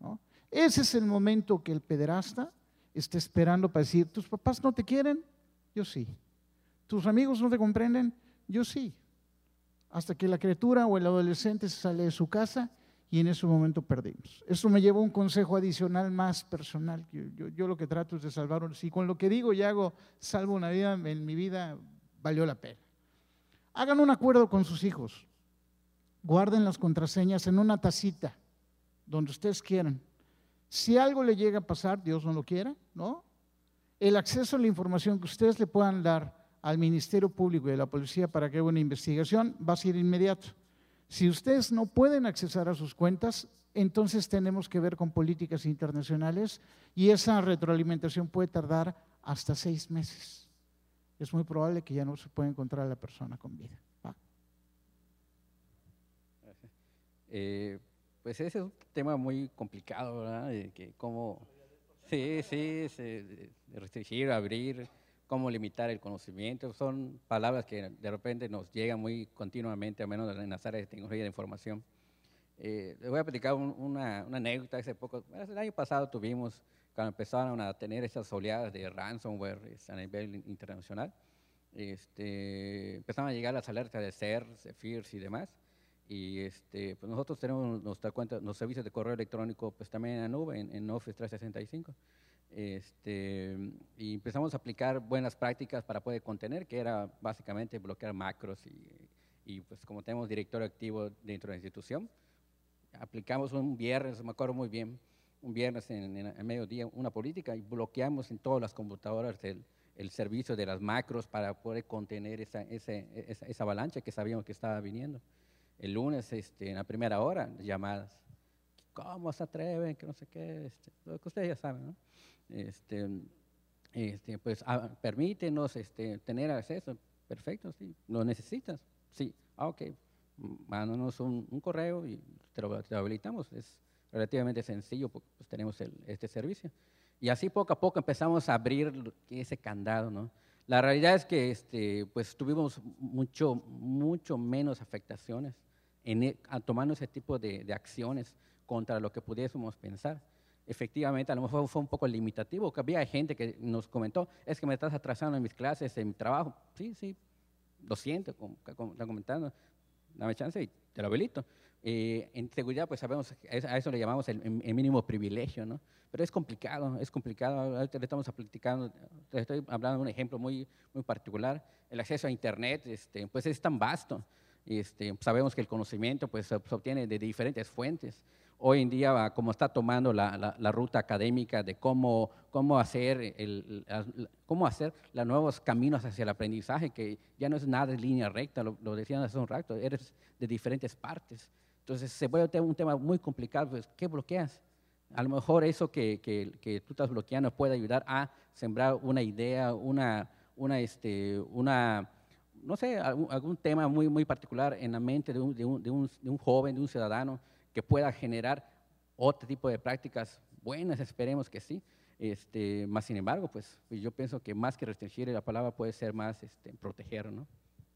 Speaker 2: Ese es el momento que el pederasta está esperando para decir, ¿tus papás no te quieren? Yo sí. ¿Tus amigos no te comprenden? Yo sí. Hasta que la criatura o el adolescente se sale de su casa y en ese momento perdimos. Eso me lleva a un consejo adicional más personal. Yo lo que trato es de salvar, si con lo que digo y hago salvo una vida, en mi vida valió la pena. Hagan un acuerdo con sus hijos. Guarden las contraseñas en una tacita, donde ustedes quieran. Si algo le llega a pasar, Dios no lo quiera, ¿no? El acceso a la información que ustedes le puedan dar al Ministerio Público y a la policía para que haga una investigación va a ser inmediato. Si ustedes no pueden accesar a sus cuentas, entonces tenemos que ver con políticas internacionales y esa retroalimentación puede tardar hasta 6 meses. Es muy probable que ya no se pueda encontrar a la persona con vida. ¿Va?
Speaker 4: Pues ese es un tema muy complicado, ¿verdad? De que cómo, sí, de restringir, abrir, cómo limitar el conocimiento, son palabras que de repente nos llegan muy continuamente, a menos en las áreas de tecnología de información. Les voy a platicar una anécdota. Hace poco, el año pasado tuvimos, cuando empezaron a tener esas oleadas de ransomware a nivel internacional, empezaron a llegar las alertas de CERS, de FIRS y demás. Y pues nosotros tenemos nuestra cuenta, los servicios de correo electrónico pues también en la nube, en Office 365. Y empezamos a aplicar buenas prácticas para poder contener, que era básicamente bloquear macros y pues como tenemos directorio activo dentro de la institución, aplicamos un viernes, me acuerdo muy bien, un viernes en mediodía una política y bloqueamos en todas las computadoras el servicio de las macros para poder contener esa avalancha que sabíamos que estaba viniendo. El lunes, en la primera hora, llamadas. ¿Cómo se atreven? Que no sé qué. Lo que ustedes ya saben, ¿no? Pues permítenos tener acceso. Perfecto, sí. ¿Lo necesitas? Sí. Ok. Mándanos un correo y te lo habilitamos. Es relativamente sencillo porque pues, tenemos este servicio. Y así poco a poco empezamos a abrir ese candado, ¿no? La realidad es que pues tuvimos mucho menos afectaciones tomando ese tipo de acciones contra lo que pudiésemos pensar. Efectivamente, a lo mejor fue un poco limitativo, que había gente que nos comentó, es que me estás atrasando en mis clases, en mi trabajo. Sí, lo siento, como está comentando, dame chance y te lo habilito. En seguridad, pues sabemos, a eso le llamamos el mínimo privilegio, ¿no? Pero es complicado, ahorita le estamos platicando, te estoy hablando de un ejemplo muy particular. El acceso a Internet, pues es tan vasto. Sabemos que el conocimiento pues, se obtiene de diferentes fuentes. Hoy en día, como está tomando la ruta académica de cómo hacer los nuevos caminos hacia el aprendizaje, que ya no es nada de línea recta, lo decían hace un rato, eres de diferentes partes. Entonces, se vuelve un tema muy complicado, pues, ¿qué bloqueas? A lo mejor eso que tú estás bloqueando puede ayudar a sembrar una idea, no sé, algún tema muy particular en la mente de un joven, de un ciudadano, que pueda generar otro tipo de prácticas buenas, esperemos que sí. Más sin embargo, pues yo pienso que más que restringir la palabra puede ser más proteger, ¿no?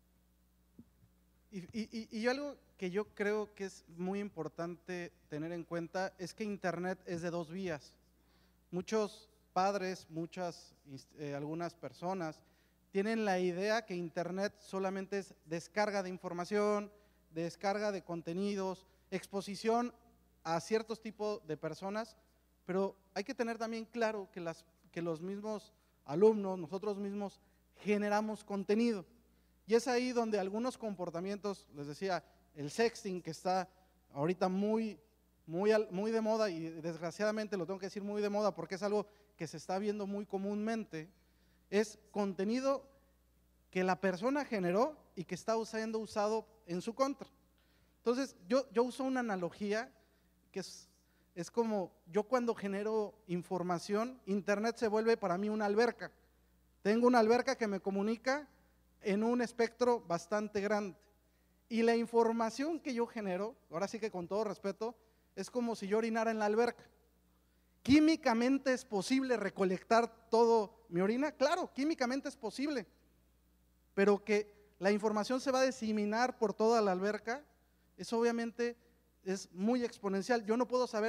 Speaker 3: Y algo que yo creo que es muy importante tener en cuenta es que Internet es de 2 vías. Muchos padres, algunas personas tienen la idea que Internet solamente es descarga de información, descarga de contenidos, exposición a ciertos tipos de personas, pero hay que tener también claro que los mismos alumnos, nosotros mismos, generamos contenido. Y es ahí donde algunos comportamientos, les decía, el sexting, que está ahorita muy de moda, y desgraciadamente lo tengo que decir muy de moda porque es algo que se está viendo muy comúnmente, es contenido que la persona generó y que está siendo usado en su contra. Entonces, yo uso una analogía que es como yo cuando genero información, Internet se vuelve para mí una alberca. Tengo una alberca que me comunica en un espectro bastante grande. Y la información que yo genero, ahora sí que con todo respeto, es como si yo orinara en la alberca. ¿Químicamente es posible recolectar todo mi orina? Claro, químicamente es posible, pero que la información se va a diseminar por toda la alberca, eso obviamente es muy exponencial. Yo no puedo saber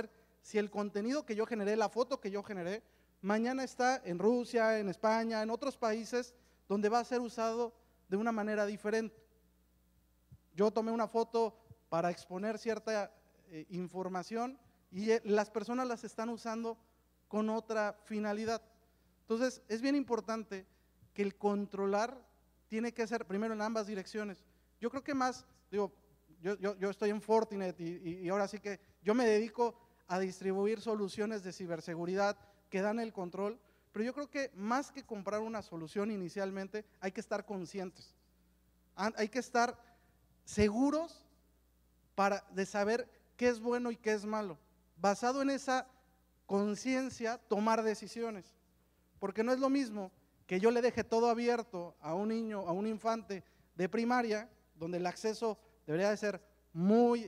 Speaker 3: si el contenido que yo generé, la foto que yo generé, mañana está en Rusia, en España, en otros países donde va a ser usado de una manera diferente. Yo tomé una foto para exponer cierta información y las personas las están usando con otra finalidad. Entonces, es bien importante que el controlar tiene que ser primero en ambas direcciones. Yo creo que más, digo, yo estoy en Fortinet y ahora sí que yo me dedico a distribuir soluciones de ciberseguridad que dan el control, pero yo creo que más que comprar una solución inicialmente, hay que estar conscientes, hay que estar seguros de saber qué es bueno y qué es malo. Basado en esa conciencia, tomar decisiones, porque no es lo mismo que yo le deje todo abierto a un niño, a un infante de primaria, donde el acceso debería de ser muy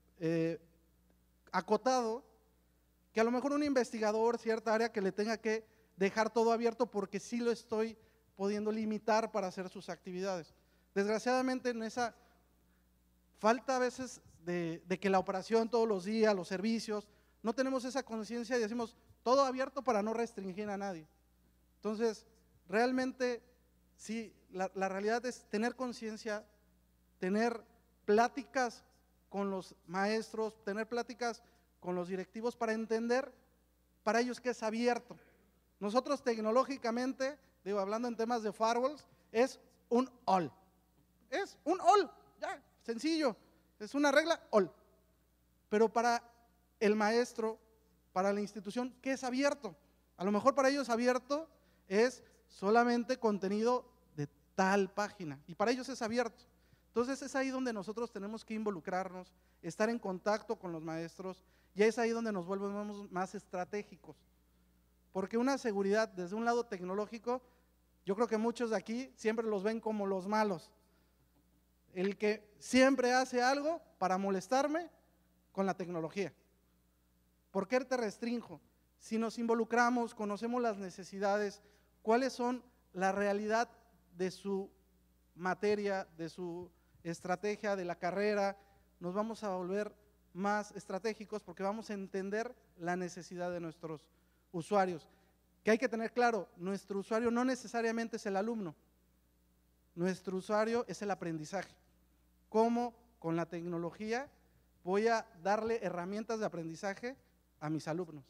Speaker 3: acotado, que a lo mejor un investigador, cierta área, que le tenga que dejar todo abierto porque sí lo estoy pudiendo limitar para hacer sus actividades. Desgraciadamente, en esa falta a veces de que la operación todos los días, los servicios, no tenemos esa conciencia y decimos todo abierto para no restringir a nadie. Entonces, realmente, sí, la realidad es tener conciencia, tener pláticas con los maestros, tener pláticas con los directivos para entender para ellos que es abierto. Nosotros tecnológicamente, digo, hablando en temas de firewalls, es un all. Es un all, ya, sencillo, es una regla all. Pero para el maestro, para la institución, ¿qué es abierto? A lo mejor para ellos abierto es solamente contenido de tal página y para ellos es abierto. Entonces es ahí donde nosotros tenemos que involucrarnos, estar en contacto con los maestros y es ahí donde nos volvemos más estratégicos. Porque una seguridad desde un lado tecnológico, yo creo que muchos de aquí siempre los ven como los malos. El que siempre hace algo para molestarme con la tecnología. ¿Por qué te restrinjo? Si nos involucramos, conocemos las necesidades, cuáles son la realidad de su materia, de su estrategia, de la carrera, nos vamos a volver más estratégicos porque vamos a entender la necesidad de nuestros usuarios. Que hay que tener claro, nuestro usuario no necesariamente es el alumno, nuestro usuario es el aprendizaje. ¿Cómo con la tecnología voy a darle herramientas de aprendizaje a mis alumnos?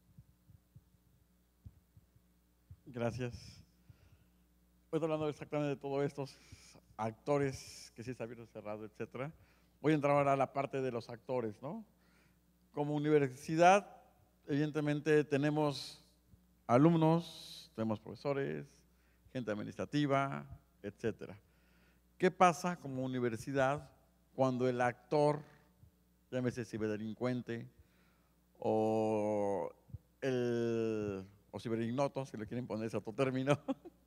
Speaker 1: Gracias. Estoy hablando exactamente de todos estos actores que sí está abierto, cerrado, etcétera. Voy a entrar ahora a la parte de los actores, ¿no? Como universidad, evidentemente tenemos alumnos, tenemos profesores, gente administrativa, etcétera. ¿Qué pasa como universidad cuando el actor, llámese ciberdelincuente o ciberignoto, si le quieren poner ese otro término,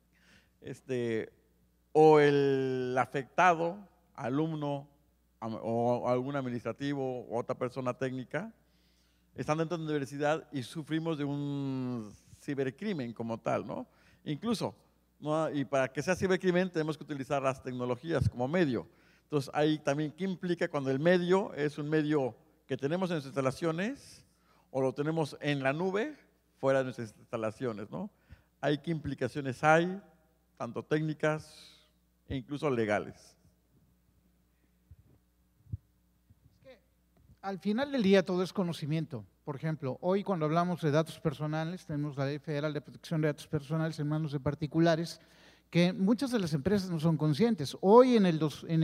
Speaker 1: o el afectado, alumno o algún administrativo o otra persona técnica, están dentro de la universidad y sufrimos de un cibercrimen como tal, ¿no? Incluso, ¿no? Y para que sea cibercrimen tenemos que utilizar las tecnologías como medio. Entonces, ahí también, ¿qué implica cuando el medio es un medio que tenemos en nuestras instalaciones o lo tenemos en la nube fuera de nuestras instalaciones, ¿no? ¿Hay qué implicaciones hay, tanto técnicas e incluso legales?
Speaker 2: Al final del día todo es conocimiento. Por ejemplo, hoy cuando hablamos de datos personales, tenemos la Ley Federal de Protección de Datos Personales en manos de particulares, que muchas de las empresas no son conscientes. Hoy en el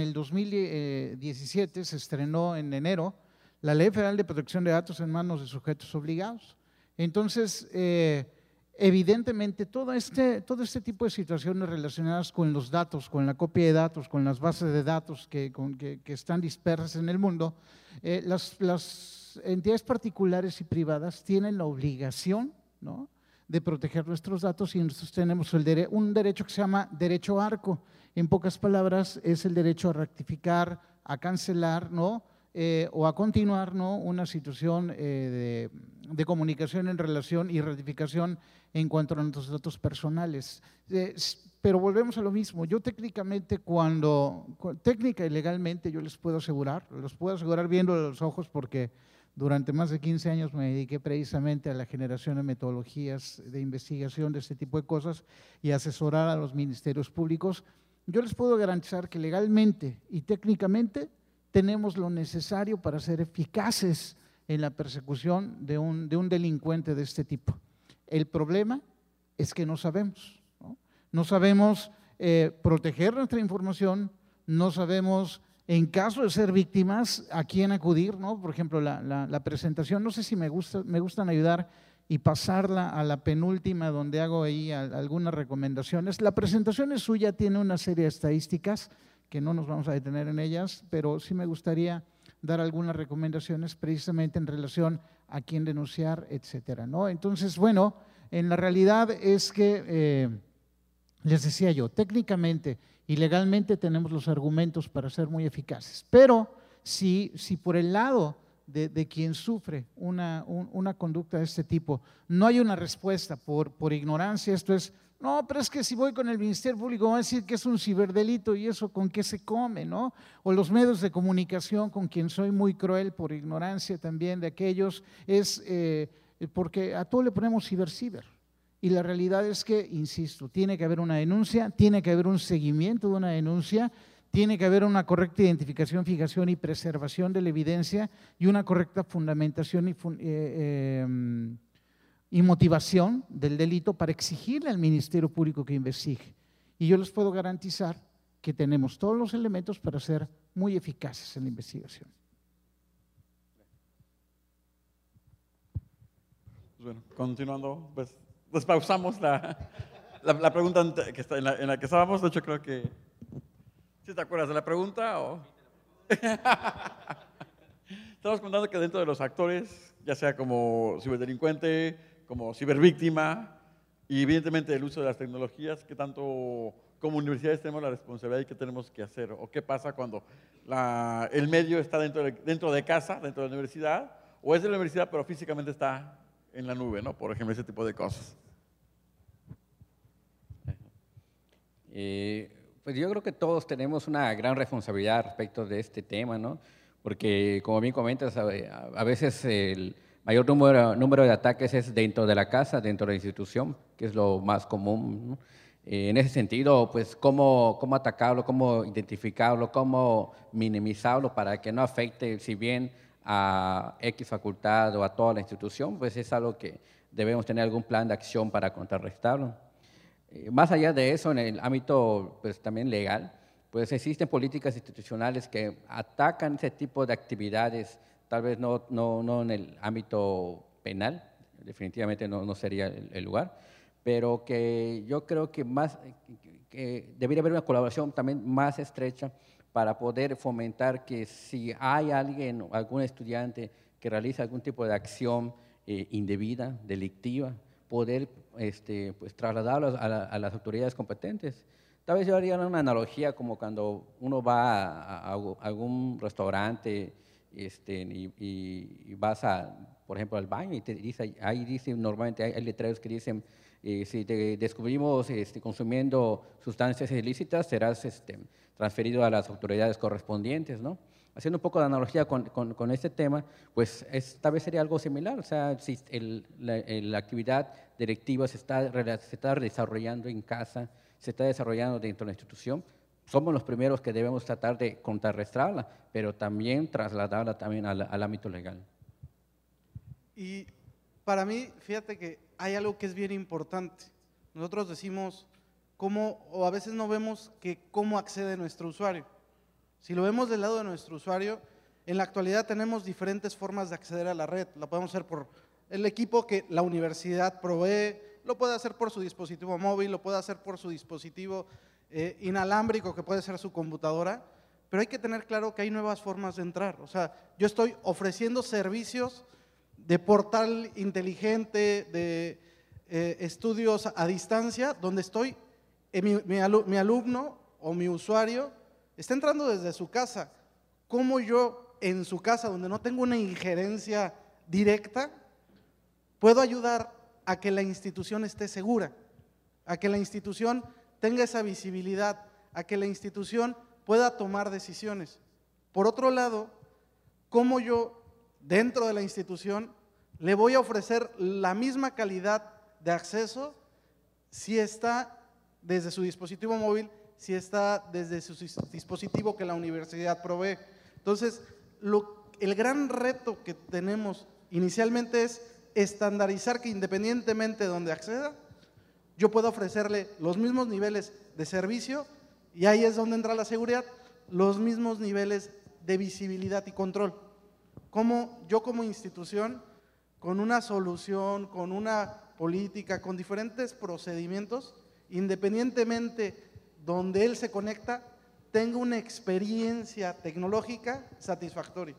Speaker 2: 2017 se estrenó en enero la Ley Federal de Protección de Datos en manos de sujetos obligados. Entonces, evidentemente todo este tipo de situaciones relacionadas con los datos, con la copia de datos, con las bases de datos que están dispersas en el mundo, las entidades particulares y privadas tienen la obligación, ¿no?, de proteger nuestros datos y nosotros tenemos un derecho que se llama derecho ARCO. En pocas palabras, es el derecho a rectificar, a cancelar, ¿no?, o a continuar, ¿no?, una situación de comunicación en relación y rectificación en cuanto a nuestros datos personales. Pero volvemos a lo mismo. Yo técnicamente, técnica y legalmente, yo les puedo asegurar viendo los ojos porque Durante más de 15 años me dediqué precisamente a la generación de metodologías de investigación de este tipo de cosas y asesorar a los ministerios públicos. Yo les puedo garantizar que legalmente y técnicamente tenemos lo necesario para ser eficaces en la persecución de un delincuente de este tipo. El problema es que no sabemos, ¿no? No sabemos proteger nuestra información, no sabemos, en caso de ser víctimas, a quién acudir, ¿no? Por ejemplo, la presentación, no sé si me gustan ayudar y pasarla a la penúltima donde hago ahí algunas recomendaciones. La presentación es suya, tiene una serie de estadísticas que no nos vamos a detener en ellas, pero sí me gustaría dar algunas recomendaciones precisamente en relación a quién denunciar, etcétera, ¿no? Entonces, bueno, en la realidad es que, les decía yo, técnicamente y legalmente tenemos los argumentos para ser muy eficaces, pero si por el lado de quien sufre una conducta de este tipo no hay una respuesta por ignorancia, esto es, no, pero es que si voy con el Ministerio Público van a decir que es un ciberdelito y eso con qué se come, ¿no? O los medios de comunicación, con quien soy muy cruel por ignorancia también de aquellos, es porque a todo le ponemos ciber. Y la realidad es que, insisto, tiene que haber una denuncia, tiene que haber un seguimiento de una denuncia, tiene que haber una correcta identificación, fijación y preservación de la evidencia y una correcta fundamentación y motivación del delito para exigirle al Ministerio Público que investigue. Y yo les puedo garantizar que tenemos todos los elementos para ser muy eficaces en la investigación.
Speaker 1: Bueno, continuando, pues pausamos la pregunta que está en la que estábamos. De hecho, creo que… ¿Sí te acuerdas de la pregunta? ¿O? Estamos contando que dentro de los actores, ya sea como ciberdelincuente, como cibervíctima, y evidentemente el uso de las tecnologías, ¿qué tanto como universidades tenemos la responsabilidad y qué tenemos que hacer? ¿O qué pasa cuando el medio está dentro de casa, dentro de la universidad, o es de la universidad pero físicamente está en la nube, ¿no? Por ejemplo, ese tipo de cosas.
Speaker 4: Pues yo creo que todos tenemos una gran responsabilidad respecto de este tema, ¿no? Porque, como bien comentas, a veces el mayor número de ataques es dentro de la casa, dentro de la institución, que es lo más común, ¿no? En ese sentido, pues, cómo atacarlo, cómo identificarlo, cómo minimizarlo para que no afecte, si bien a X facultad o a toda la institución, pues es algo que debemos tener algún plan de acción para contrarrestarlo. Más allá de eso, en el ámbito pues, también legal, pues existen políticas institucionales que atacan ese tipo de actividades, tal vez no en el ámbito penal, definitivamente no sería el lugar, pero que yo creo que debería haber una colaboración también más estrecha para poder fomentar que si hay alguien, algún estudiante que realiza algún tipo de acción indebida, delictiva, poder pues, trasladarlo a las autoridades competentes. Tal vez yo haría una analogía como cuando uno va a algún restaurante y vas por ejemplo, al baño y te dice, ahí dice normalmente hay letreros que dicen si te descubrimos consumiendo sustancias ilícitas serás transferido a las autoridades correspondientes, ¿no? Haciendo un poco de analogía con este tema, pues tal vez sería algo similar, o sea, si la actividad directiva se está desarrollando en casa, se está desarrollando dentro de la institución, somos los primeros que debemos tratar de contrarrestarla, pero también trasladarla también al ámbito legal.
Speaker 3: Y para mí, fíjate que hay algo que es bien importante. Nosotros decimos cómo, o a veces no vemos cómo accede nuestro usuario. Si lo vemos del lado de nuestro usuario, en la actualidad tenemos diferentes formas de acceder a la red. Lo podemos hacer por el equipo que la universidad provee, lo puede hacer por su dispositivo móvil, lo puede hacer por su dispositivo inalámbrico, que puede ser su computadora, pero hay que tener claro que hay nuevas formas de entrar. O sea, yo estoy ofreciendo servicios de portal inteligente, de estudios a distancia, donde estoy, mi alumno o mi usuario está entrando desde su casa. ¿Cómo yo en su casa, donde no tengo una injerencia directa, puedo ayudar a que la institución esté segura, a que la institución tenga esa visibilidad, a que la institución pueda tomar decisiones? Por otro lado, ¿cómo yo dentro de la institución, le voy a ofrecer la misma calidad de acceso si está desde su dispositivo móvil, si está desde su dispositivo que la universidad provee. Entonces, el gran reto que tenemos inicialmente es estandarizar que independientemente de donde acceda, yo pueda ofrecerle los mismos niveles de servicio, y ahí es donde entra la seguridad, los mismos niveles de visibilidad y control. Como yo como institución, con una solución, con una política, con diferentes procedimientos, independientemente donde él se conecta, tenga una experiencia tecnológica satisfactoria.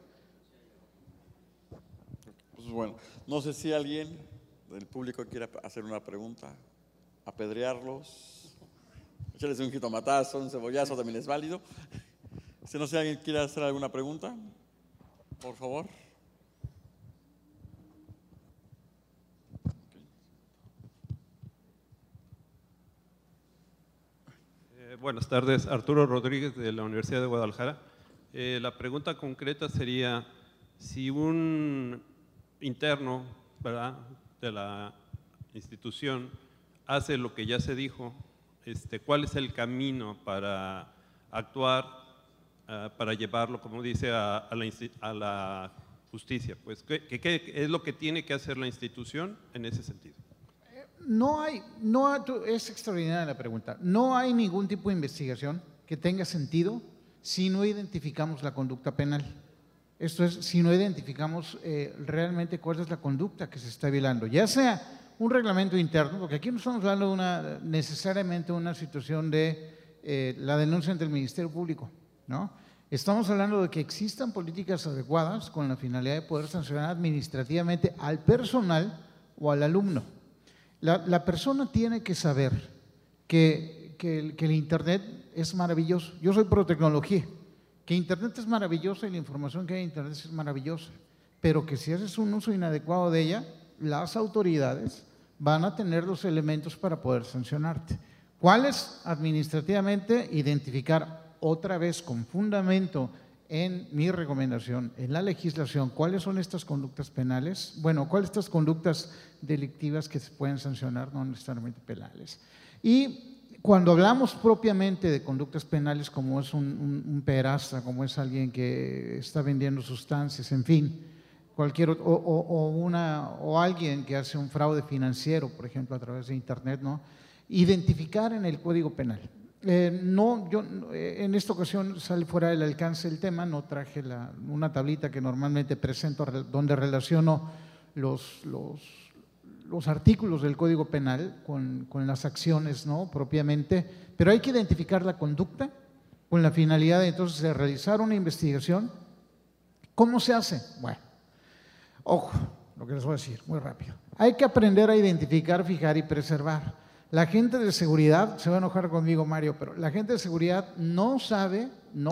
Speaker 1: Pues bueno, no sé si alguien del público quiere hacer una pregunta, apedrearlos, echarles un jitomatazo, un cebollazo, también es válido. Si no sé si alguien quiere hacer alguna pregunta, por favor.
Speaker 5: Buenas tardes, Arturo Rodríguez de la Universidad de Guadalajara. La pregunta concreta sería, si un interno, ¿verdad?, de la institución hace lo que ya se dijo, ¿cuál es el camino para actuar, para llevarlo, como dice, a la justicia? Pues, ¿qué es lo que tiene que hacer la institución en ese sentido?
Speaker 2: Es extraordinaria la pregunta. No hay ningún tipo de investigación que tenga sentido si no identificamos la conducta penal. Esto es, si no identificamos realmente cuál es la conducta que se está violando, ya sea un reglamento interno, porque aquí no estamos hablando de necesariamente una situación de la denuncia ante el Ministerio Público, ¿no? Estamos hablando de que existan políticas adecuadas con la finalidad de poder sancionar administrativamente al personal o al alumno. La persona tiene que saber que el Internet es maravilloso. Yo soy pro tecnología, que Internet es maravilloso y la información que hay en Internet es maravillosa, pero que si haces un uso inadecuado de ella, las autoridades van a tener los elementos para poder sancionarte. ¿Cuáles? Administrativamente, identificar otra vez con fundamento en mi recomendación, en la legislación, cuáles son estas conductas penales, bueno, cuáles estas conductas delictivas que se pueden sancionar, no necesariamente penales. Y cuando hablamos propiamente de conductas penales, como es un pederasta, como es alguien que está vendiendo sustancias, en fin, cualquier o alguien que hace un fraude financiero, por ejemplo, a través de Internet, ¿no? Identificar en el Código Penal. En esta ocasión sale fuera del alcance el tema, no traje una tablita que normalmente presento donde relaciono los artículos del Código Penal con las acciones, ¿no?, propiamente, pero hay que identificar la conducta con la finalidad de entonces de realizar una investigación. ¿Cómo se hace? Bueno, ojo, lo que les voy a decir muy rápido. Hay que aprender a identificar, fijar y preservar. La gente de seguridad, se va a enojar conmigo Mario, pero la gente de seguridad no sabe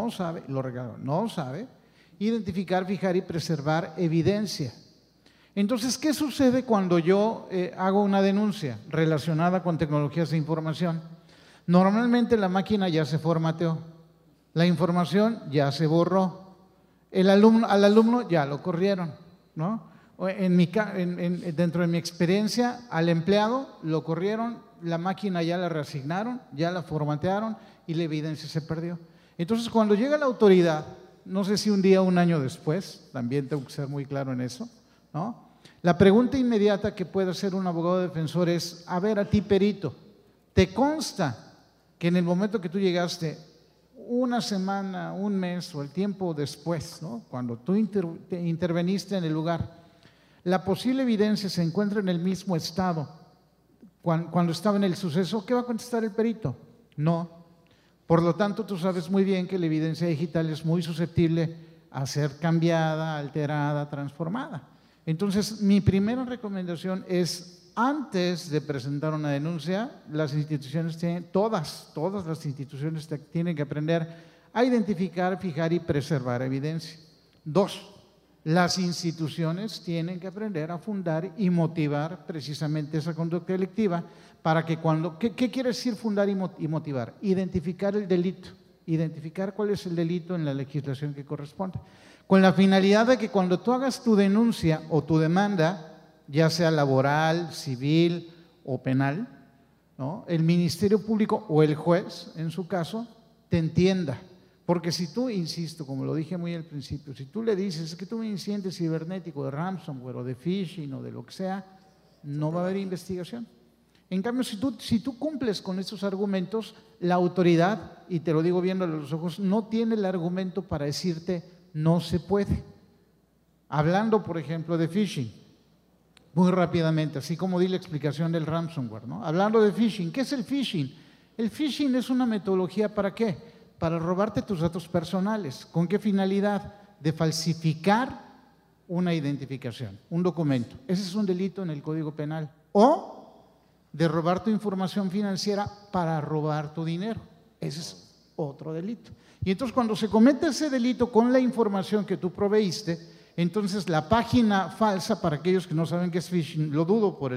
Speaker 2: identificar, fijar y preservar evidencia. Entonces, ¿qué sucede cuando yo hago una denuncia relacionada con tecnologías de información? Normalmente la máquina ya se formateó, la información ya se borró, al alumno ya lo corrieron, ¿no? Dentro de mi experiencia, al empleado lo corrieron, la máquina ya la reasignaron, ya la formatearon y la evidencia se perdió. Entonces, cuando llega la autoridad, no sé si un día o un año después, también tengo que ser muy claro en eso, ¿no? La pregunta inmediata que puede hacer un abogado defensor es: a ver, a ti perito, ¿te consta que en el momento que tú llegaste, una semana, un mes o el tiempo después, ¿no?, cuando tú interveniste en el lugar, la posible evidencia se encuentra en el mismo estado cuando estaba en el suceso? ¿Qué va a contestar el perito? No. Por lo tanto, tú sabes muy bien que la evidencia digital es muy susceptible a ser cambiada, alterada, transformada. Entonces, mi primera recomendación es, antes de presentar una denuncia, las instituciones todas las instituciones tienen que aprender a identificar, fijar y preservar evidencia. 2, las instituciones tienen que aprender a fundar y motivar precisamente esa conducta delictiva para que ¿qué quiere decir fundar y motivar? Identificar el delito, identificar cuál es el delito en la legislación que corresponde. con la finalidad de que cuando tú hagas tu denuncia o tu demanda, ya sea laboral, civil o penal, ¿no?, el Ministerio Público o el juez, en su caso, te entienda. Porque si tú, insisto, como lo dije muy al principio, si tú le dices, es que tuve un incidente cibernético de ransomware o de phishing o de lo que sea, no va a haber investigación. En cambio, si tú cumples con estos argumentos, la autoridad, y te lo digo viéndole a los ojos, no tiene el argumento para decirte no se puede. Hablando, por ejemplo, de phishing, muy rápidamente, así como di la explicación del ransomware, ¿no? Hablando de phishing, ¿qué es el phishing? El phishing es una metodología ¿para qué? Para robarte tus datos personales. ¿Con qué finalidad? De falsificar una identificación, un documento. Ese es un delito en el Código Penal. O de robar tu información financiera para robar tu dinero. Ese es otro delito. Y entonces cuando se comete ese delito con la información que tú proveíste, entonces la página falsa, para aquellos que no saben qué es phishing, lo dudo por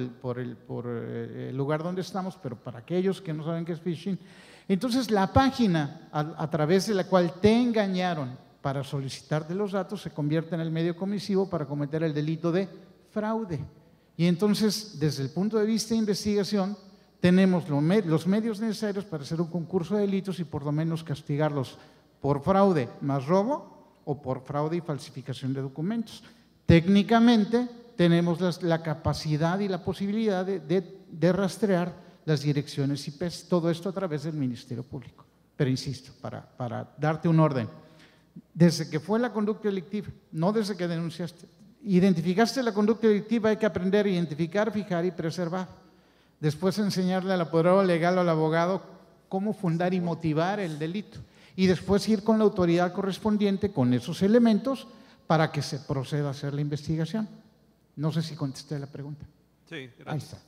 Speaker 2: el lugar donde estamos, pero para aquellos que no saben qué es phishing, entonces la página a través de la cual te engañaron para solicitarte los datos se convierte en el medio comisivo para cometer el delito de fraude. Y entonces, desde el punto de vista de investigación, tenemos los medios necesarios para hacer un concurso de delitos y por lo menos castigarlos por fraude más robo o por fraude y falsificación de documentos. Técnicamente tenemos la capacidad y la posibilidad de rastrear las direcciones IP, todo esto a través del Ministerio Público. Pero insisto, para darte un orden, desde que fue la conducta delictiva, no desde que denunciaste. Identificaste la conducta delictiva, hay que aprender a identificar, fijar y preservar. Después enseñarle al apoderado legal o al abogado cómo fundar y motivar el delito. Y después ir con la autoridad correspondiente con esos elementos para que se proceda a hacer la investigación. No sé si contesté la pregunta.
Speaker 5: Sí, gracias.
Speaker 2: Ahí está.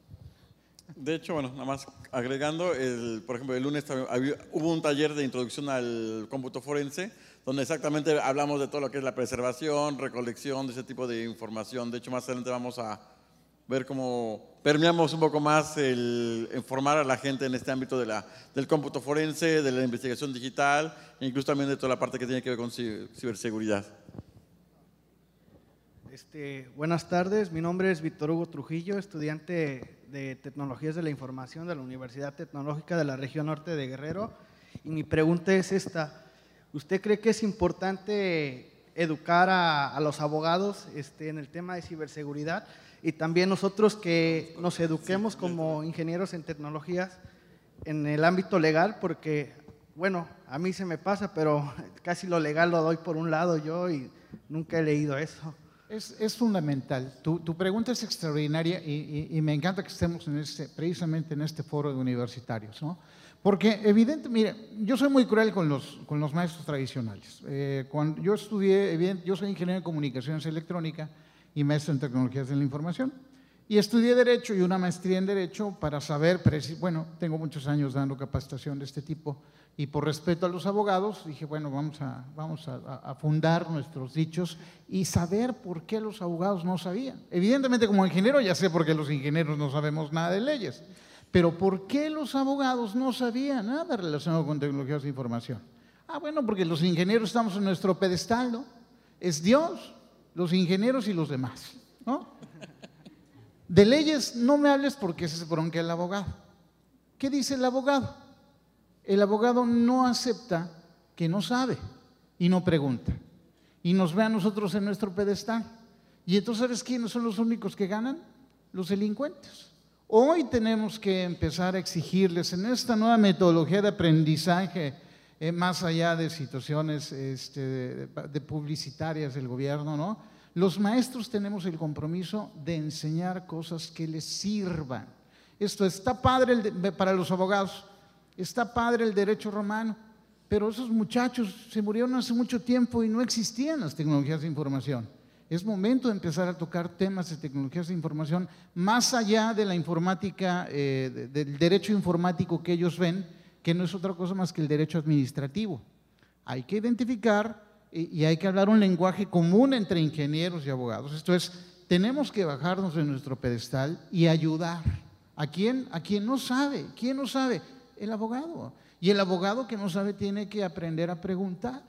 Speaker 1: De hecho, bueno, nada más agregando, por ejemplo, el lunes hubo un taller de introducción al cómputo forense, donde exactamente hablamos de todo lo que es la preservación, recolección de ese tipo de información. De hecho, más adelante vamos a ver cómo permeamos un poco más el informar a la gente en este ámbito del cómputo forense, de la investigación digital, e incluso también de toda la parte que tiene que ver con ciberseguridad.
Speaker 6: Buenas tardes, mi nombre es Víctor Hugo Trujillo, estudiante de Tecnologías de la Información de la Universidad Tecnológica de la Región Norte de Guerrero, y mi pregunta es esta: ¿usted cree que es importante educar a los abogados en el tema de ciberseguridad y también nosotros que nos eduquemos como ingenieros en tecnologías en el ámbito legal? Porque, bueno, a mí se me pasa, pero casi lo legal lo doy por un lado yo y nunca he leído eso.
Speaker 2: Es fundamental. Tu pregunta es extraordinaria y me encanta que estemos precisamente en este foro de universitarios, ¿no? Porque mire, yo soy muy cruel con los maestros tradicionales. Cuando yo estudié, yo soy ingeniero en comunicaciones electrónica y maestro en tecnologías de la información. Y estudié Derecho y una maestría en Derecho para saber, bueno, tengo muchos años dando capacitación de este tipo y por respeto a los abogados dije, bueno, vamos a fundar nuestros dichos y saber por qué los abogados no sabían. Evidentemente como ingeniero ya sé por qué los ingenieros no sabemos nada de leyes, pero ¿por qué los abogados no sabían nada relacionado con tecnologías de información? Bueno, porque los ingenieros estamos en nuestro pedestal, ¿no? Es Dios, los ingenieros y los demás, ¿no? De leyes no me hables porque ese es bronca el abogado. ¿Qué dice el abogado? El abogado no acepta que no sabe y no pregunta. Y nos ve a nosotros en nuestro pedestal. Y entonces, ¿sabes quiénes son los únicos que ganan? Los delincuentes. Hoy tenemos que empezar a exigirles en esta nueva metodología de aprendizaje, más allá de situaciones de publicitarias del gobierno, ¿no? Los maestros tenemos el compromiso de enseñar cosas que les sirvan. Esto está padre para los abogados, está padre el derecho romano, pero esos muchachos se murieron hace mucho tiempo y no existían las tecnologías de información. Es momento de empezar a tocar temas de tecnologías de información más allá de la informática, del derecho informático que ellos ven, que no es otra cosa más que el derecho administrativo. Hay que identificar y hay que hablar un lenguaje común entre ingenieros y abogados. Esto es, tenemos que bajarnos de nuestro pedestal y ayudar a quien no sabe. ¿Quién no sabe? El abogado. Y el abogado que no sabe tiene que aprender a preguntar.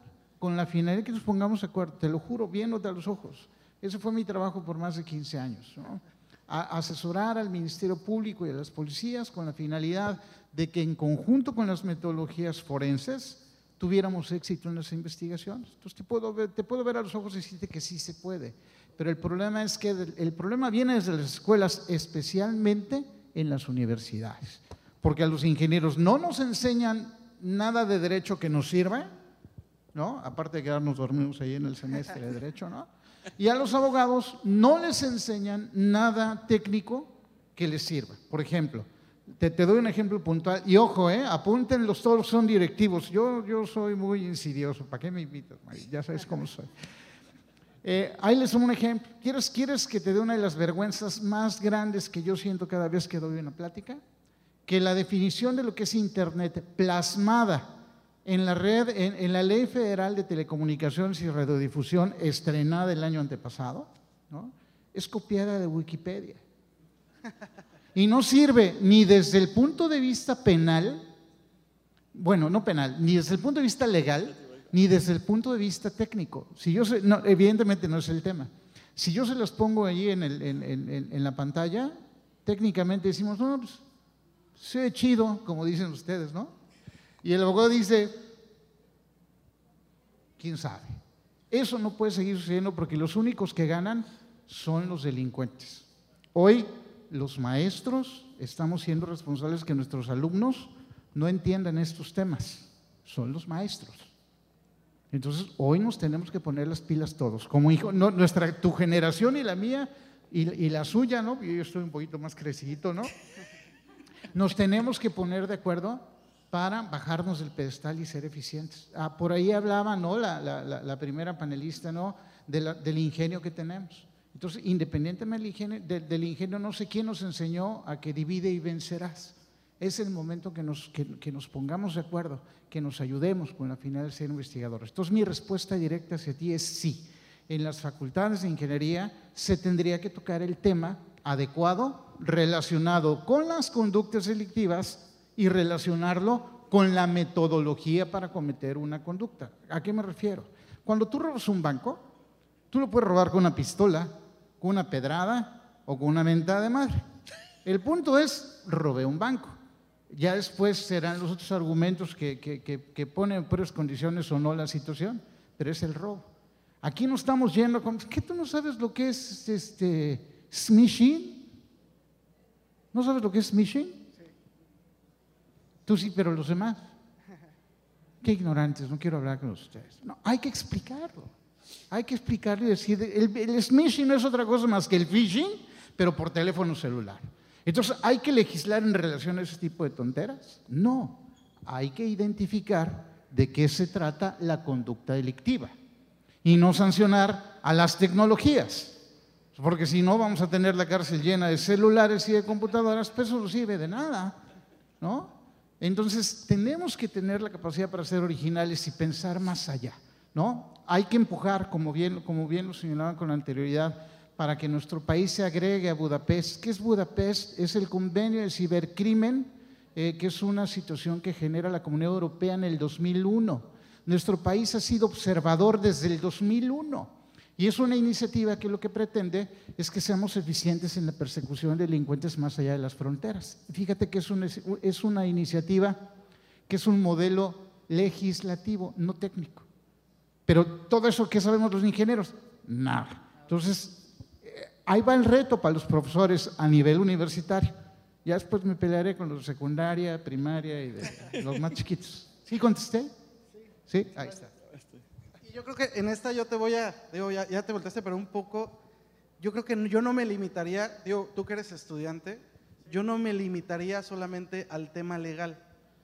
Speaker 2: con la finalidad que nos pongamos de acuerdo, te lo juro, viéndote a los ojos. Ese fue mi trabajo por más de 15 años, ¿no? Asesorar al Ministerio Público y a las policías con la finalidad de que en conjunto con las metodologías forenses tuviéramos éxito en las investigaciones. Entonces te puedo ver a los ojos y decirte que sí se puede, pero el problema es que el problema viene desde las escuelas, especialmente en las universidades, porque a los ingenieros no nos enseñan nada de derecho que nos sirva, ¿no? Aparte de quedarnos dormidos ahí en el semestre de derecho, ¿no? Y a los abogados no les enseñan nada técnico que les sirva. Por ejemplo, te doy un ejemplo puntual, y ojo, apúntenlos, todos son directivos. Yo soy muy insidioso, ¿para qué me invitas, Mari? Ya sabes cómo soy. Ahí les doy un ejemplo. ¿Quieres que te dé una de las vergüenzas más grandes que yo siento cada vez que doy una plática? Que la definición de lo que es Internet plasmada en la red, en la Ley Federal de Telecomunicaciones y Radiodifusión estrenada el año antepasado, ¿no? Es copiada de Wikipedia. Y no sirve ni desde el punto de vista penal, bueno, no penal, ni desde el punto de vista legal, ni desde el punto de vista técnico. Si yo no, evidentemente no es el tema. Si yo se los pongo allí en la pantalla, técnicamente decimos, no, pues se ve chido, como dicen ustedes, ¿no? Y el abogado dice, ¿quién sabe? Eso no puede seguir sucediendo porque los únicos que ganan son los delincuentes. Hoy los maestros estamos siendo responsables que nuestros alumnos no entiendan estos temas, son los maestros. Entonces hoy nos tenemos que poner las pilas todos, como hijo, no, tu generación y la mía y la suya, ¿no? Yo estoy un poquito más crecidito, ¿no? Nos tenemos que poner de acuerdo para bajarnos del pedestal y ser eficientes. Por ahí hablaba, ¿no? la primera panelista, ¿no? Del ingenio que tenemos. Entonces, independientemente del ingenio, no sé quién nos enseñó a que divide y vencerás. Es el momento que nos pongamos de acuerdo, que nos ayudemos con la finalidad de ser investigadores. Entonces, mi respuesta directa hacia ti es sí. En las facultades de ingeniería se tendría que tocar el tema adecuado relacionado con las conductas delictivas y relacionarlo con la metodología para cometer una conducta. ¿A qué me refiero? Cuando tú robas un banco, tú lo puedes robar con una pistola, con una pedrada o con una mentada de madre. El punto es, robé un banco. Ya después serán los otros argumentos que ponen en peores condiciones o no la situación, pero es el robo. Aquí no estamos yendo con… ¿Qué tú no sabes lo que es smishing? ¿No sabes lo que es smishing? Tú sí, pero los demás. Qué ignorantes, no quiero hablar con ustedes. No, hay que explicarlo. Hay que explicarlo y decir, el smishing no es otra cosa más que el phishing, pero por teléfono celular. Entonces, ¿hay que legislar en relación a ese tipo de tonteras? No, hay que identificar de qué se trata la conducta delictiva y no sancionar a las tecnologías, porque si no vamos a tener la cárcel llena de celulares y de computadoras, pues eso no sirve de nada, ¿no? Entonces, tenemos que tener la capacidad para ser originales y pensar más allá, ¿no? Hay que empujar, como bien lo señalaban con anterioridad, para que nuestro país se agregue a Budapest. ¿Qué es Budapest? Es el convenio de cibercrimen, que es una situación que genera la Comunidad Europea en el 2001. Nuestro país ha sido observador desde el 2001. Y es una iniciativa que lo que pretende es que seamos eficientes en la persecución de delincuentes más allá de las fronteras. Fíjate que es una iniciativa que es un modelo legislativo, no técnico. Pero todo eso, ¿qué sabemos los ingenieros? Nada. Entonces, ahí va el reto para los profesores a nivel universitario. Ya después me pelearé con los de secundaria, primaria y de los más chiquitos. ¿Sí contesté? Sí, ahí está.
Speaker 3: Yo creo que en esta yo te voy a, digo, ya te volteaste, pero un poco, yo creo que yo no me limitaría, digo, tú que eres estudiante, yo no me limitaría solamente al tema legal.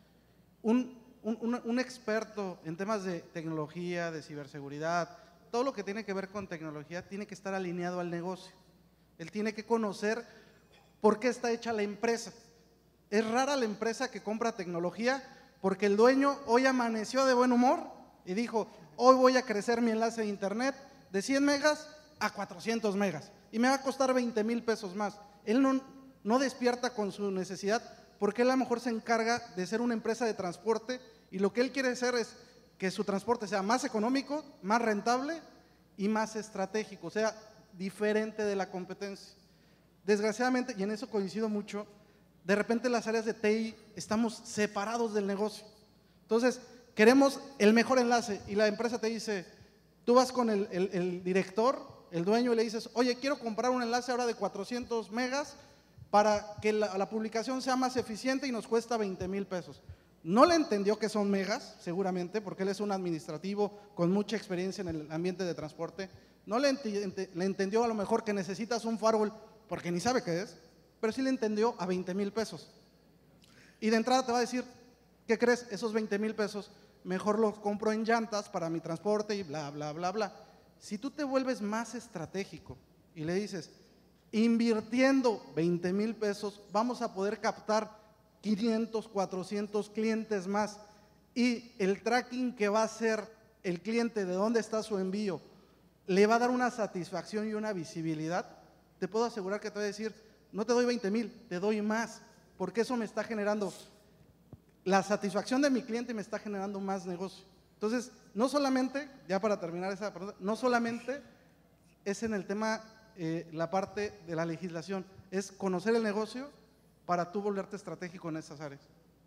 Speaker 3: Un experto en temas de tecnología, de ciberseguridad, todo lo que tiene que ver con tecnología tiene que estar alineado al negocio. Él tiene que conocer por qué está hecha la empresa. Es rara la empresa que compra tecnología porque el dueño hoy amaneció de buen humor y dijo, hoy voy a crecer mi enlace de internet de 100 megas a 400 megas y me va a costar 20,000 pesos más. Él no despierta con su necesidad porque él a lo mejor se encarga de ser una empresa de transporte y lo que él quiere hacer es que su transporte sea más económico, más rentable y más estratégico, o sea, diferente de la competencia. Desgraciadamente, y en eso coincido mucho, de repente las áreas de TI estamos separados del negocio. Entonces, queremos el mejor enlace y la empresa te dice, tú vas con el director, el dueño, y le dices, oye, quiero comprar un enlace ahora de 400 megas para que la publicación sea más eficiente y nos cuesta 20,000 pesos. No le entendió que son megas, seguramente, porque él es un administrativo con mucha experiencia en el ambiente de transporte. No le entendió a lo mejor que necesitas un firewall, porque ni sabe qué es, pero sí le entendió a 20,000 pesos. Y de entrada te va a decir, ¿qué crees? Esos 20,000 pesos mejor los compro en llantas para mi transporte y bla, bla, bla, bla. Si tú te vuelves más estratégico y le dices, invirtiendo 20,000 pesos, vamos a poder captar 500, 400 clientes más y el tracking que va a hacer el cliente de dónde está su envío le va a dar una satisfacción y una visibilidad, te puedo asegurar que te voy a decir, no te doy 20,000, te doy más, porque eso me está generando la satisfacción de mi cliente y me está generando más negocio. Entonces, no solamente, ya para terminar esa pregunta, no solamente es en el tema, la parte de la legislación, es conocer el negocio para tú volverte estratégico en esas áreas.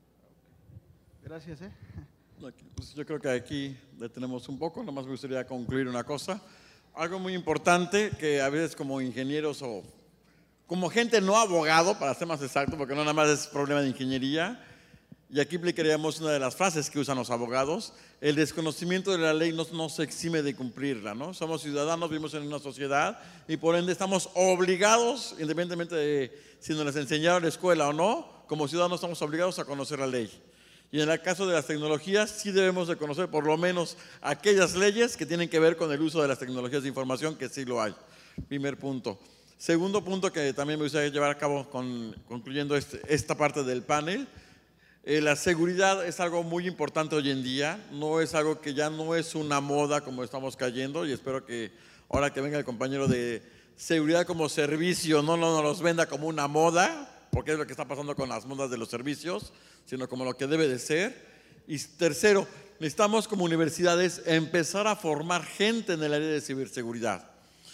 Speaker 6: Gracias.
Speaker 1: Pues yo creo que aquí detenemos un poco, nomás me gustaría concluir una cosa. Algo muy importante que a veces como ingenieros o como gente no abogado, para ser más exacto, porque no nada más es problema de ingeniería, y aquí aplicaríamos una de las frases que usan los abogados, el desconocimiento de la ley no se exime de cumplirla, ¿no? Somos ciudadanos, vivimos en una sociedad y por ende estamos obligados, independientemente de si nos les enseñaron en la escuela o no, como ciudadanos estamos obligados a conocer la ley. Y en el caso de las tecnologías, sí debemos de conocer por lo menos aquellas leyes que tienen que ver con el uso de las tecnologías de información, que sí lo hay. Primer punto. Segundo punto que también me gustaría llevar a cabo concluyendo esta parte del panel. La seguridad es algo muy importante hoy en día, no es algo que ya no es una moda como estamos cayendo, y espero que ahora que venga el compañero de seguridad como servicio no nos los venda como una moda, porque es lo que está pasando con las modas de los servicios, sino como lo que debe de ser. Y tercero, necesitamos como universidades empezar a formar gente en el área de ciberseguridad.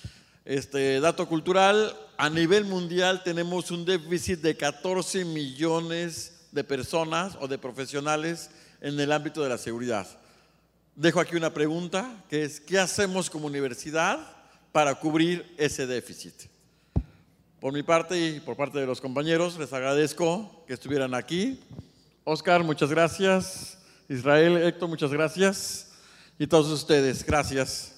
Speaker 1: Dato cultural, a nivel mundial tenemos un déficit de 14 millones de personas o de profesionales en el ámbito de la seguridad. Dejo aquí una pregunta, que es, ¿qué hacemos como universidad para cubrir ese déficit? Por mi parte y por parte de los compañeros, les agradezco que estuvieran aquí. Oscar, muchas gracias. Israel, Héctor, muchas gracias. Y todos ustedes, gracias.